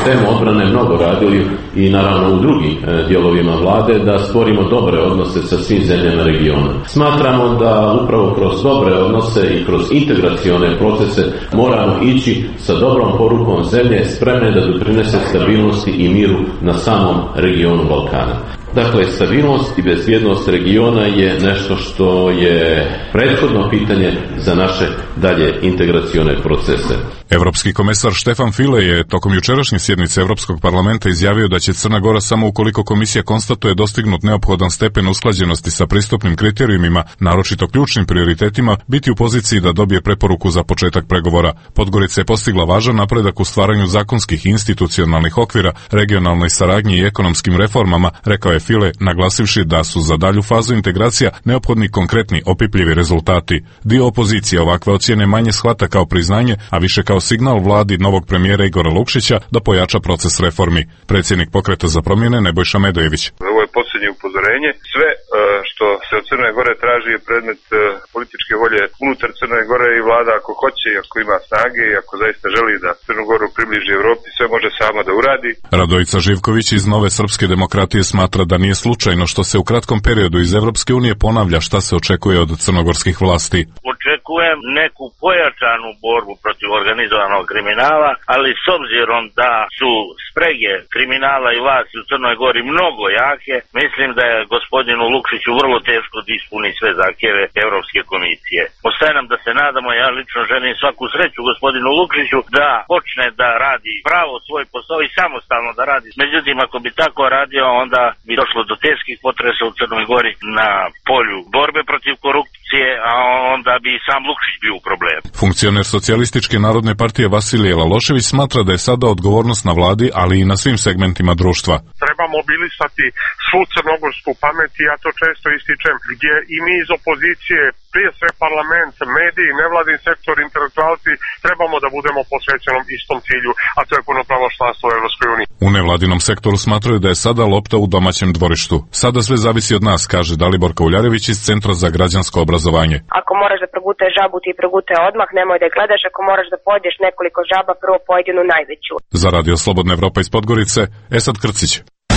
sistemu odbrane mnogo radili i naravno u drugim dijelovima vlade da stvorimo dobre odnose sa svim zemljama regiona. Smatramo da upravo kroz dobre odnose i kroz integracione procese moramo ići sa dobrom porukom zemlje spremne da doprinese stabilnosti i miru na samom regionu Balkana. Dakle, stabilnost i bezbjednost regiona je nešto što je prethodno pitanje za naše dalje integracione procese. Evropski komesar Štefan File je tokom jučerašnje sjednice Evropskog parlamenta izjavio da će Crna Gora samo ukoliko komisija konstatuje dostignut neophodan stepen usklađenosti sa pristupnim kriterijumima, naročito ključnim prioritetima, biti u poziciji da dobije preporuku za početak pregovora. Podgorica je postigla važan napredak u stvaranju zakonskih i institucionalnih okvira, regionalnoj saradnji i ekonomskim reformama, rekao je File, naglasivši da su za dalju fazu integracija neophodni konkretni opipljivi rezultati. Dio opozicije ovakve ocjene manje shvata kao priznanje, a više kao signal vladi novog premijera Igora Lukšića da pojača proces reformi. Predsjednik Pokreta za promjene Nebojša Medojević. Ovo je posljednje upozorenje. Sve što se od Crne Gore traži je predmet političke volje unutar Crne Gore i vlada ako hoće i ako ima snage i ako zaista želi da Crnu Goru približi Evropi, sve može sama da uradi. Radojica Živković iz Nove srpske demokratije smatra da nije slučajno što se u kratkom periodu iz Evropske unije ponavlja šta se očekuje od crnogorskih vlasti. Očekujem neku pojačanu borbu protiv organizovanog kriminala, ali s obzirom da su sprege kriminala i vlasti u Crnoj Gori mnogo jake, mislim da je gospodinu Lukšiću vrlo teško da ispuni sve zahtjeve Europske komisije. Ostaje nam da se nadamo, ja lično želim svaku sreću gospodinu Lukšiću da počne da radi pravo svoj posao i samostalno da radi. Međutim, ako bi tako radio, onda bi došlo do teških potresa u Crnoj Gori na polju borbe protiv korupcije, a onda bi sam Lukšić bio u problemu. Funkcioner Socijalističke narodne partije Vasilije Lalošević smatra da je sada odgovornost na vladi, ali i na svim segmentima društva. Treba mobilisati svu crnogorsku pamet i ja to često ističem, gdje i mi iz opozicije, prije sve parlament, mediji, nevladin sektor, intelektualci, trebamo da budemo posvećenom istom cilju, a to je punopravno članstvo u Evropskoj uniji. U nevladinom sektoru smatraju da je sada lopta u domaćem dvorištu. Sada sve zavisi od nas, kaže Daliborka Uljarević iz Centra za građansko obrazovanje. Ako moraš da progutaš žabu, ti progute odmah, nemoj da je gledaš. Ako moraš da pojedeš nekoliko žaba, prvo pojedinu najveću. Za Radio Slobodna Evropa iz Podgorice, Esad Krcić.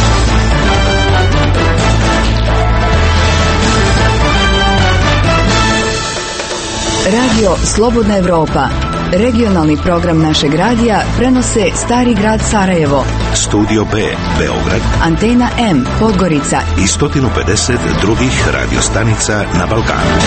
Radio Slobodna Evropa. Regionalni program našeg radija prenose Stari grad Sarajevo, Studio B, Beograd, Antena M, Podgorica i 150 drugih radiostanica na Balkanu.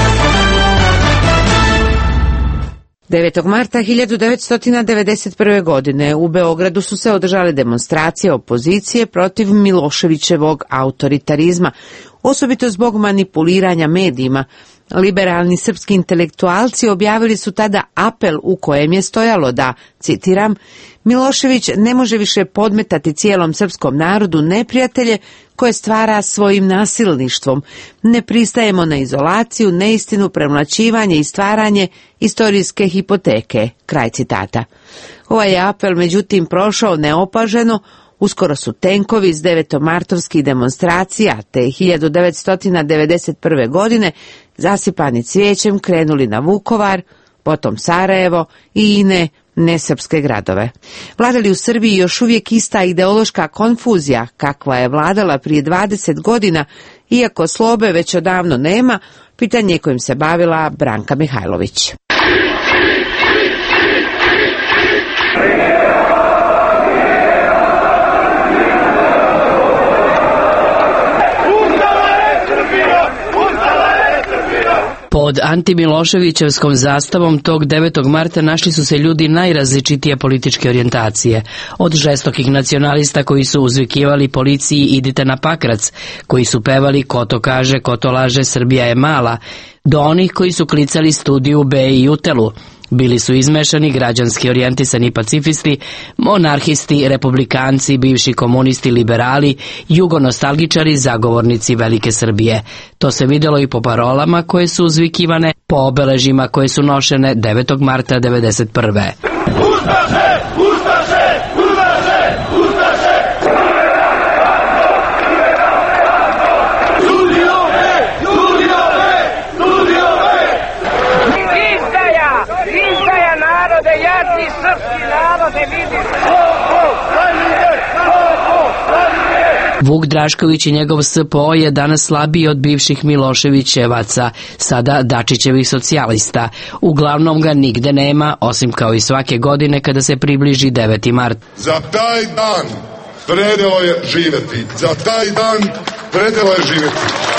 9. marta 1991. godine u Beogradu su se održale demonstracije opozicije protiv Miloševićevog autoritarizma, osobito zbog manipuliranja medijima. Liberalni srpski intelektualci objavili su tada apel u kojem je stojalo da, citiram, Milošević ne može više podmetati cijelom srpskom narodu neprijatelje koje stvara svojim nasilništvom. Ne pristajemo na izolaciju, neistinu, premlaćivanje i stvaranje istorijske hipoteke. Kraj citata. Ovaj je apel međutim prošao neopaženo. Uskoro su tenkovi iz 9. demonstracija te 1991. godine zasipani cvijećem krenuli na Vukovar, potom Sarajevo i ine nesrpske gradove. Vlada li u Srbiji još uvijek ista ideološka konfuzija kakva je vladala prije 20 godina, iako slobe već odavno nema, pitanje kojim se bavila Branka Mihajlović. Pod antimiloševićevskom zastavom tog 9. marta našli su se ljudi najrazličitije političke orijentacije. Od žestokih nacionalista koji su uzvikivali policiji idite na Pakrac, koji su pevali ko to kaže, ko to laže, Srbija je mala, do onih koji su klicali Studiju B i Jutelu. Bili su izmešani građanski orijentisani pacifisti, monarhisti, republikanci, bivši komunisti, liberali, jugonostalgičari, zagovornici Velike Srbije. To se vidjelo i po parolama koje su uzvikivane, po obeležima koje su nošene 9. marta 1991. Ustaše! Ustaše! Ustaše! Ustaše! narode, jadni srpski narode, vidi. Vuk Drašković i njegov SPO je danas slabiji od bivših Miloševićevaca, sada Dačićevih socijalista. Uglavnom ga nigde nema, osim kao i svake godine kada se približi 9. mart. Za taj dan predelo je živeti. Za taj dan predelo je živeti.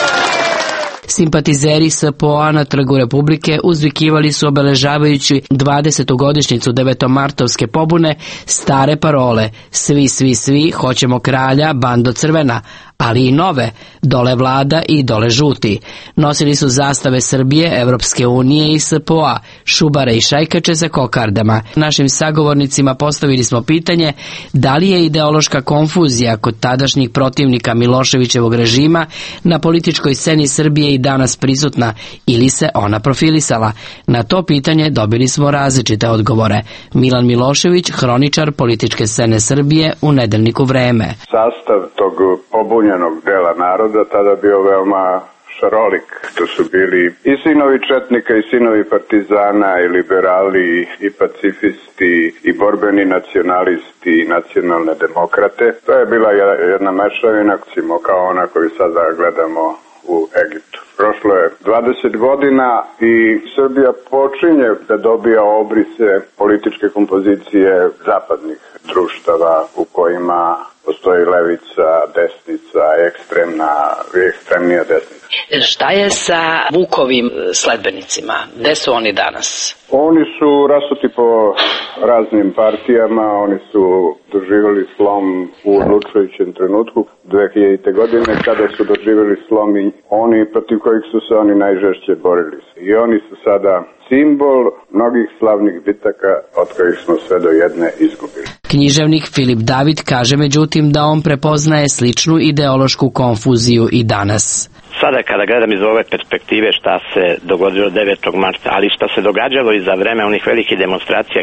Simpatizeri SPO-a na Trgu Republike uzvikivali su obeležavajući 20. godišnjicu 9. pobune stare parole: svi, svi, svi, hoćemo kralja, bando crvena, ali i nove: dole vlada i dole žuti. Nosili su zastave Srbije, Evropske unije i SPO-a, šubare i šajkače sa kokardama. Našim sagovornicima postavili smo pitanje da li je ideološka konfuzija kod tadašnjih protivnika Miloševićevog režima na političkoj sceni Srbije i danas prisutna ili se ona profilisala. Na to pitanje dobili smo različite odgovore. Milan Milošević, hroničar političke scene Srbije u nedeljniku Vreme. Sastav tog pobunjenog dela naroda tada bio veoma šarolik. To su bili i sinovi četnika i sinovi partizana i liberali i pacifisti i borbeni nacionalisti i nacionalne demokrate. To je bila jedna mešavina, kao ona koju sada gledamo u Egiptu. Prošlo je 20 godina i Srbija počinje da dobija obrise političke kompozicije zapadnih društava u kojima postoji levica, desnica, ekstremnija desnica. Šta je sa Vukovim sledbenicima? Gde su oni danas? Oni su rasuti po raznim partijama, oni su doživjeli slom u odlučujućem trenutku 2000. godine kada su doživjeli slom i oni protiv kojih su se oni najžešće borili. I oni su sada simbol mnogih slavnih bitaka od kojih smo sve do jedne izgubili. Književnik Filip David kaže međutim da on prepoznaje sličnu ideološku konfuziju i danas. Sada kada gledam iz ove perspektive šta se dogodilo 9. marta, ali šta se događalo i za vreme onih velikih demonstracija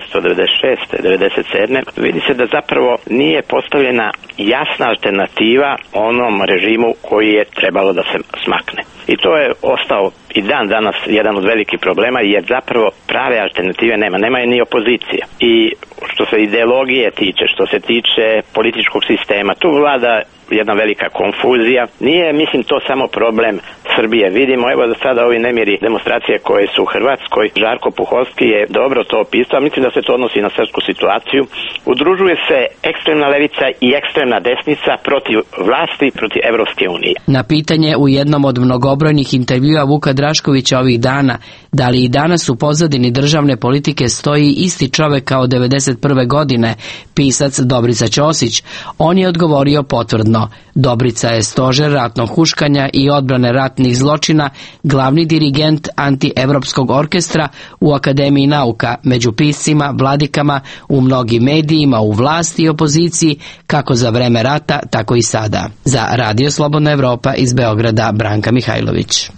1996. 1997. vidi se da zapravo nije postavljena jasna alternativa onom režimu koji je trebalo da se smakne. I to je ostao i dan danas jedan od velikih problema, jer zapravo prave alternative nema je ni opozicija. I što se ideologije tiče, što se tiče političkog sistema, tu vlada jedna velika konfuzija. Nije, mislim, to samo problem Srbije. Vidimo, evo da sada ovi nemiri demonstracije koje su u Hrvatskoj, Žarko Puhovski je dobro to opisao, mislim da se to odnosi na srpsku situaciju. Udružuje se ekstremna levica i ekstremna desnica protiv vlasti, protiv Evropske unije. Na pitanje u jednom od mnogobrojnih intervjua Vuka Draškovića ovih dana, da li i danas u pozadini državne politike stoji isti čovek kao 1991. godine, pisac Dobrica Ćosić, on je odgovorio potvrdno: Dobrica je stožer ratnog huškanja i odbrane ratnih zločina, glavni dirigent antievropskog orkestra u Akademiji nauka, među piscima, vladikama, u mnogim medijima, u vlasti i opoziciji, kako za vreme rata, tako i sada. Za Radio Slobodna Evropa iz Beograda, Branka Mihajlović.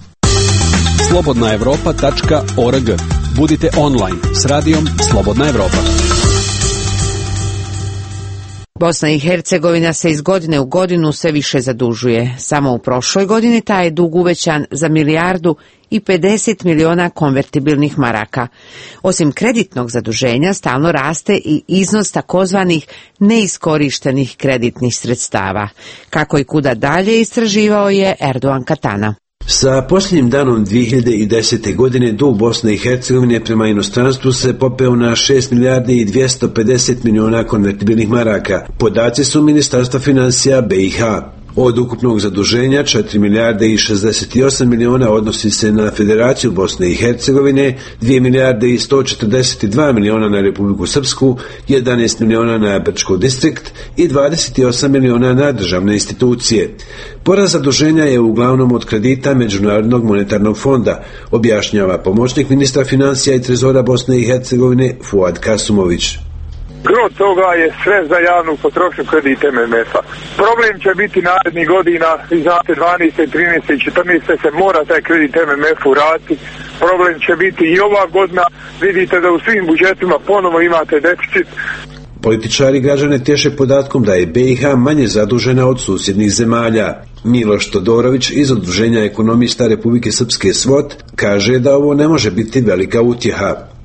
slobodnaevropa.org. Budite online s radijom Slobodna Evropa. Bosna i Hercegovina se iz godine u godinu sve više zadužuje. Samo u prošloj godini taj je dug uvećan za 1,50 milijardi konvertibilnih maraka. Osim kreditnog zaduženja, stalno raste i iznos takozvanih neiskorištenih kreditnih sredstava. Kako i kuda dalje istraživao je Erdogan Katana. Sa posljednjim danom 2010. godine dug Bosne i Hercegovine prema inostranstvu se popeo na 6 milijardi i 250 miliona konvertibilnih maraka. Podaci su Ministarstva financija BiH. Od ukupnog zaduženja 4 milijarde i 68 miliona odnosi se na Federaciju Bosne i Hercegovine, 2 milijarde i 142 miliona na Republiku Srpsku, 11 miliona na Brčko distrikt i 28 miliona na državne institucije. Porast zaduženja je uglavnom od kredita Međunarodnog monetarnog fonda, objašnjava pomoćnik ministra financija i trezora Bosne i Hercegovine Fuad Kasumović. Gro toga je sve za javnu potrošnju kredit MMF-a. Problem će biti narednih godina, vi znate 12. 13. i 14. se mora taj kredit MMF-u vratiti. Problem će biti i ova godina, vidite da u svim budžetima ponovo imate deficit. Političari građane tješe podatkom da je BiH manje zadužena od susjednih zemalja. Miloš Todorović iz Udruženja ekonomista Republike Srpske SVOT kaže da ovo ne može biti velika utjeha.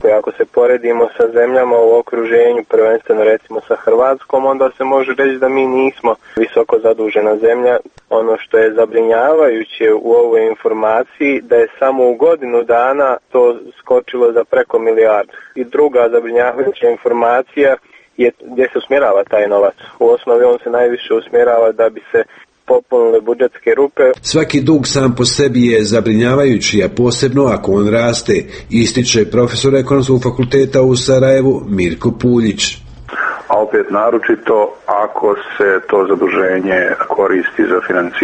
Ako se poredimo sa zemljama u okruženju, prvenstveno recimo sa Hrvatskom, onda se može reći da mi nismo visoko zadužena zemlja. Ono što je zabrinjavajuće u ovoj informaciji da je samo u godinu dana to skočilo za preko milijardu. I druga zabrinjavajuća informacija je gdje se usmjerava taj novac. U osnovi on se najviše usmjerava da bi se popunile budžetske rupe. Svaki dug sam po sebi je zabrinjavajući, a posebno ako on raste, ističe profesor Ekonomskog fakulteta u Sarajevu Mirko Puljić. A opet naročito ako se to zaduženje koristi za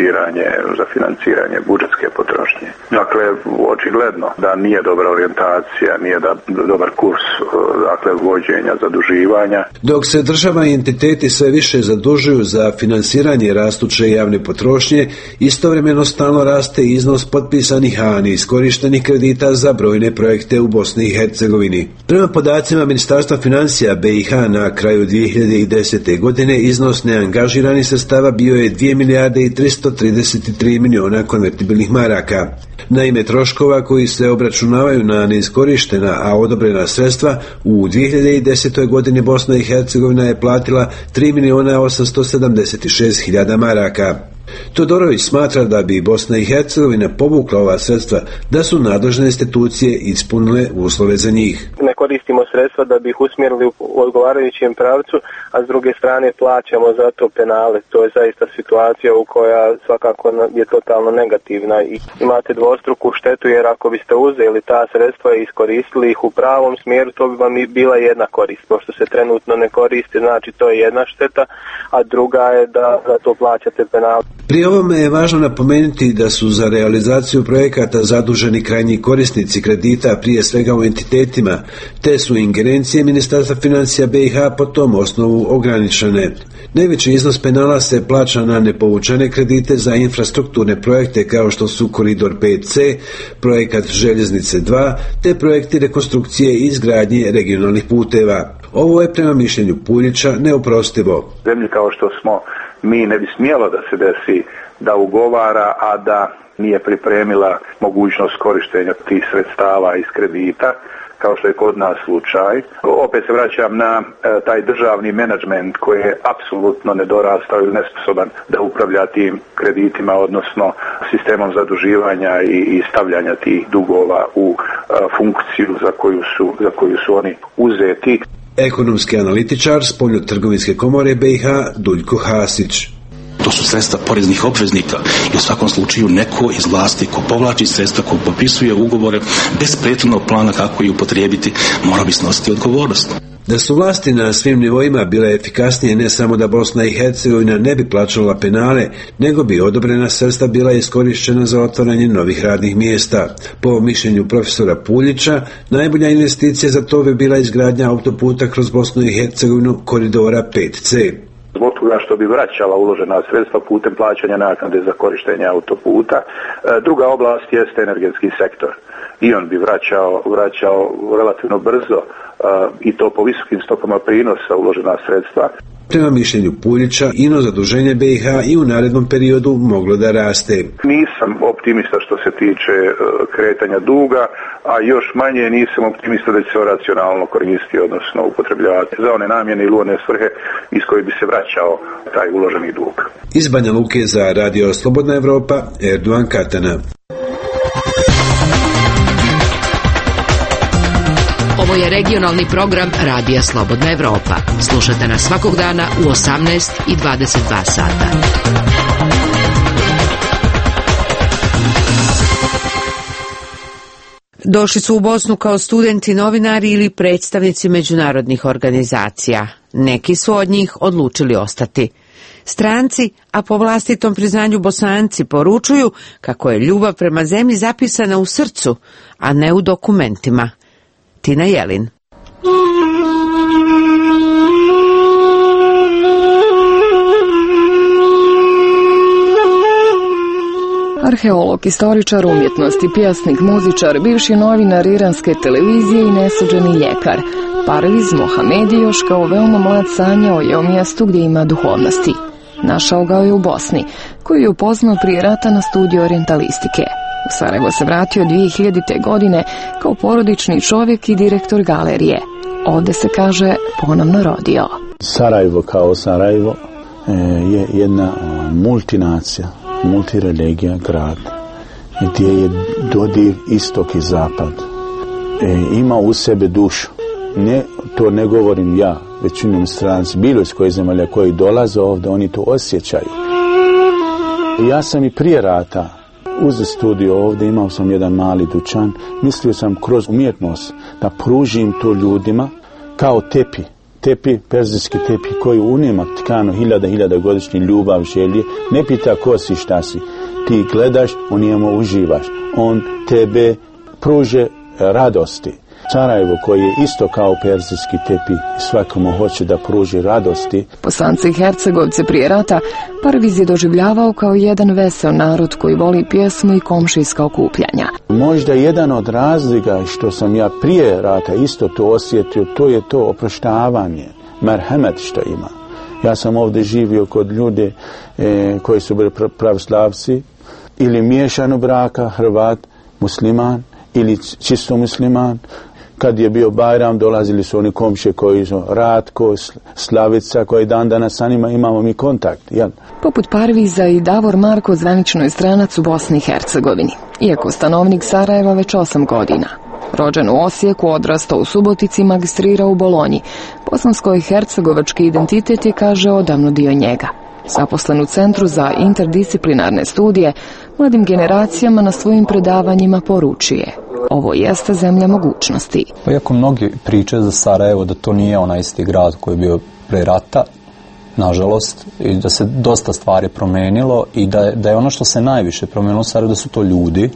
financiranje budžetske potrošnje. Dakle, očigledno da nije dobra orijentacija, nije dobar kurs vođenja zaduživanja. Dok se država i entiteti sve više zadužuju za financiranje rastuće javne potrošnje, istovremeno stalno raste iznos potpisanih, a neiskorištenih kredita za brojne projekte u Bosni i Hercegovini. Prema podacima Ministarstva financija BiH na kraju 2010. godine iznos neangažiranih sredstava bio je 2 milijarde i 333 miliona konvertibilnih maraka. Na ime troškova koji se obračunavaju na neiskorištena, a odobrena sredstva, u 2010. godini Bosna i Hercegovina je platila 3 miliona 876 hiljada maraka. Todorović smatra da bi Bosna i Hercegovina povukla ova sredstva da su nadležne institucije ispunile uslove za njih. Ne koristimo sredstva da bi ih usmjerili u odgovarajućem pravcu, a s druge strane plaćamo za to penale. To je zaista situacija u koja svakako je totalno negativna i imate dvostruku štetu, jer ako biste uzeli ta sredstva i iskoristili ih u pravom smjeru, to bi vam i bila jedna korist. Pošto se trenutno ne koriste, znači to je jedna šteta, a druga je da to plaćate penale. Pri ovome je važno napomenuti da su za realizaciju projekata zaduženi krajnji korisnici kredita, prije svega u entitetima, te su ingerencije Ministarstva financija BiH po tom osnovu ograničene. Najveći iznos penala se plaća na nepovučene kredite za infrastrukturne projekte kao što su Koridor 5C, projekat Željeznice 2, te projekti rekonstrukcije i izgradnje regionalnih puteva. Ovo je prema mišljenju Puljića neoprostivo. Zemlji kao što smo mi ne bi smjelo da se desi da ugovara, a da nije pripremila mogućnost korištenja tih sredstava iz kredita, kao što je kod nas slučaj. Opet se vraćam na taj državni menadžment koji je apsolutno nedorastao ili nesposoban da upravlja tim kreditima, odnosno sistemom zaduživanja i stavljanja tih dugova u funkciju za koju su oni uzeti. Ekonomski analitičar Spoljno-trgovinske komore BiH Duljko Hasić. To su sredstva poreznih obveznika i u svakom slučaju neko iz vlasti ko povlači sredstva, ko potpisuje ugovore bez prethodnog plana kako ih upotrijebiti, mora bi snositi odgovornost. Da su vlasti na svim nivoima bile efikasnije, ne samo da Bosna i Hercegovina ne bi plaćala penale, nego bi odobrena sredstva bila iskorišćena za otvaranje novih radnih mjesta. Po mišljenju profesora Puljića, najbolja investicija za to bi bila izgradnja autoputa kroz Bosnu i Hercegovinu Koridora 5C. Zbog toga što bi vraćala uložena sredstva putem plaćanja naknade za korištenje autoputa. Druga oblast jeste energetski sektor. I on bi vraćao relativno brzo i to po visokim stopama prinosa uložena sredstva. Prema mišljenju Puljića, ino zaduženje BiH i u narednom periodu moglo da raste. Nisam optimista što se tiče kretanja duga, a još manje nisam optimista da će se racionalno koristiti, odnosno upotrebljavati za one namjene ili one svrhe iz koje bi se vraćao taj uloženi dug. Iz Banja Luke za Radio Slobodna Evropa, Erdogan Katana. Ovo je regionalni program Radija Slobodna Evropa. Slušate nas svakog dana u 18 i 22 sata. Došli su u Bosnu kao studenti, novinari ili predstavnici međunarodnih organizacija. Neki su od njih odlučili ostati. Stranci, a po vlastitom priznanju Bosanci, poručuju kako je ljubav prema zemlji zapisana u srcu, a ne u dokumentima. Tina Jelin. Arheolog, istoričar umjetnosti, pjesnik, muzičar, bivši novinar iranske televizije i nesuđeni ljekar. Parviz Mohamedi još kao veoma mlad sanjao je o mjestu gdje ima duhovnosti. Našao ga je u Bosni, koju je upoznao prije rata na studiju orijentalistike. U Sarajevo se vratio 2000. godine kao porodični čovjek i direktor galerije. Ovdje se, kaže, ponovno rodio. Sarajevo kao Sarajevo je jedna multinacija, multireligija grad gdje je dodir istok i zapad. Ima u sebe dušu. To ne govorim ja, većinom stranci, bilo iz koje zemalja koji dolaze ovdje, oni to osjećaju. Ja sam i prije rata uz studio ovdje, imao sam jedan mali dućan, mislio sam kroz umjetnost da pružim to ljudima kao tepi, perzijski tepi koji unima tkano hiljada godišnji ljubav, želje, ne pita ko si, šta si. Ti gledaš, on njemu uživaš. On tebe pruže radosti. Sarajevo koji je isto kao perzijski tepi i svakomu hoće da pruži radosti. Bosanci i Hercegovci prije rata Parviz je doživljavao kao jedan vesel narod koji voli pjesmu i komšijska okupljanja. Možda jedan od razlika što sam ja prije rata isto to osjetio, to je to oproštavanje, merhamet što ima. Ja sam ovdje živio kod ljudi koji su bili pravoslavci ili miješano braka, Hrvat, musliman ili čisto musliman. Kad je bio Bajram, dolazili su oni komšije koji su Ratko, Slavica, koji dan danas sa njima imamo mi kontakt. Jel? Poput Parviza i Davor Marko zvanično je stranac u Bosni i Hercegovini, iako stanovnik Sarajeva već 8 godina. Rođen u Osijeku, odrastao u Subotici, magistrirao u Bolonji. Bosansko-hercegovački identitet je, kaže, odavno dio njega. Zaposlen u Centru za interdisciplinarne studije, mladim generacijama na svojim predavanjima poručuje: ovo jeste zemlja mogućnosti. Iako mnogi pričaju za Sarajevo da to nije onaj isti grad koji je bio pre rata, nažalost, i da se dosta stvari promenilo i da je ono što se najviše promenilo u Sarajevu, da su to ljudi.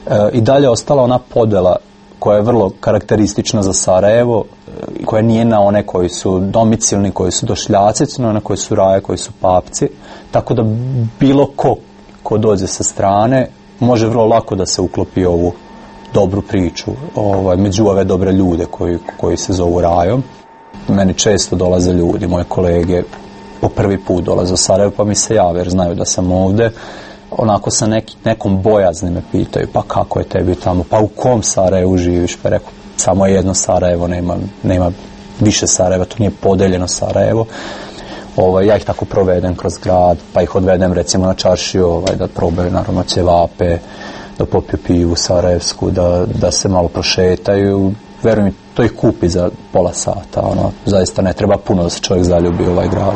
I dalje ostala ona podela koja je vrlo karakteristična za Sarajevo, koja nije na one koji su domicilni, koji su došljaci, na one koji su raje, koji su papci. Tako da bilo ko dođe sa strane može vrlo lako da se uklopi ovu dobru priču među ove dobre ljude koji se zovu rajom. Meni često dolaze ljudi, moje kolege po prvi put dolaze u Sarajevo pa mi se jave jer znaju da sam ovdje. Onako sa nekom bojazni me pitaju, pa kako je tebi tamo, pa u kom Sarajevu živiš, pa rekao, samo je jedno Sarajevo, nema više Sarajeva, to nije podeljeno Sarajevo. Ja ih tako provedem kroz grad, pa ih odvedem recimo na čaršiju, da probaju naravno ćevape, da popiju pivu sarajevsku, da se malo prošetaju. Verujem mi, to ih kupi za pola sata, zaista ne treba puno da se čovjek zaljubi u ovaj grad.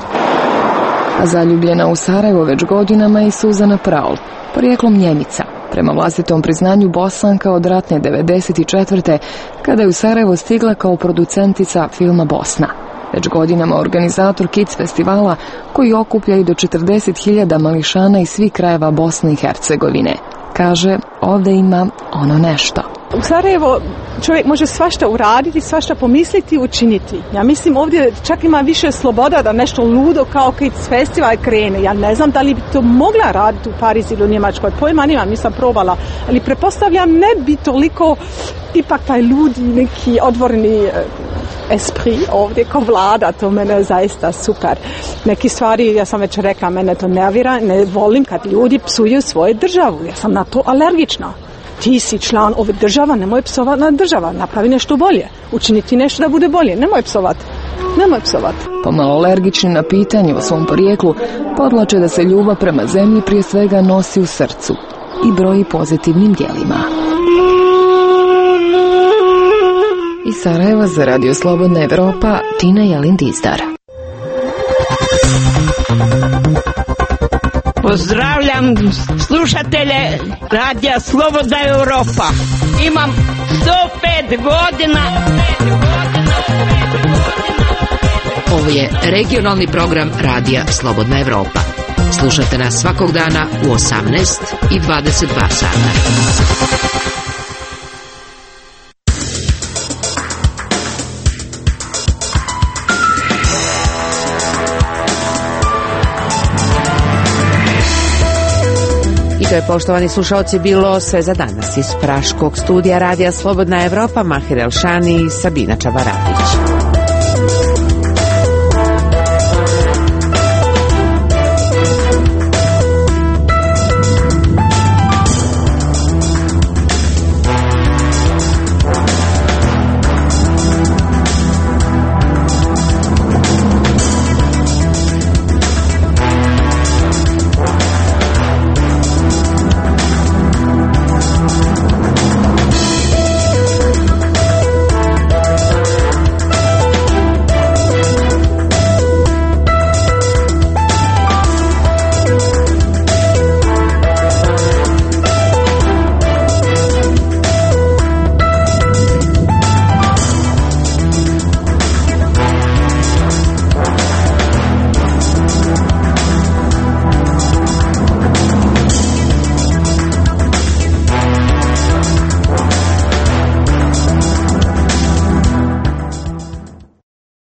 A zaljubljena u Sarajevo već godinama je i Suzana Praul, porijeklom Njemica, prema vlastitom priznanju Bosanka od ratne 94. kada je u Sarajevo stigla kao producentica filma Bosna. Već godinama organizator Kids festivala koji okuplja i do 40.000 mališana iz svih krajeva Bosne i Hercegovine. Kaže, ovdje ima ono nešto. U Sarajevo čovjek može svašta uraditi, svašta pomisliti i učiniti. Ja mislim ovdje čak ima više sloboda da nešto ludo kao Kids festival krene. Ja ne znam da li bi to mogla raditi u Parizu ili u Njemačkoj. Pojma nimam, nisam probala. Ali pretpostavljam ne bi toliko ipak taj ludi, neki odvorni esprit ovdje ko vlada. To mene zaista super. Neki stvari, ja sam već rekla, mene to nervira. Ne volim kad ljudi psuju svoju državu. Ja sam na to alergična. Ti si član ove država, nemoj psovati na država, napravi nešto bolje, učiniti nešto da bude bolje, nemoj psovati. Pomalo alergični na pitanje o svom porijeklu, podvlače da se ljubav prema zemlji prije svega nosi u srcu i broji pozitivnim djelima. Iz Sarajeva za Radio Slobodna Evropa, Tina Jelin-Dizdar. Pozdravljam slušatelje Radija Slobodna Evropa. Imam 105 godina. Ovo je regionalni program Radija Slobodna Evropa. Slušajte nas svakog dana u 18 i 22 sata. To je, poštovani slušalci, bilo sve za danas iz praškog studija Radija Slobodna Evropa. Mahir Elšani i Sabina Čabaradić.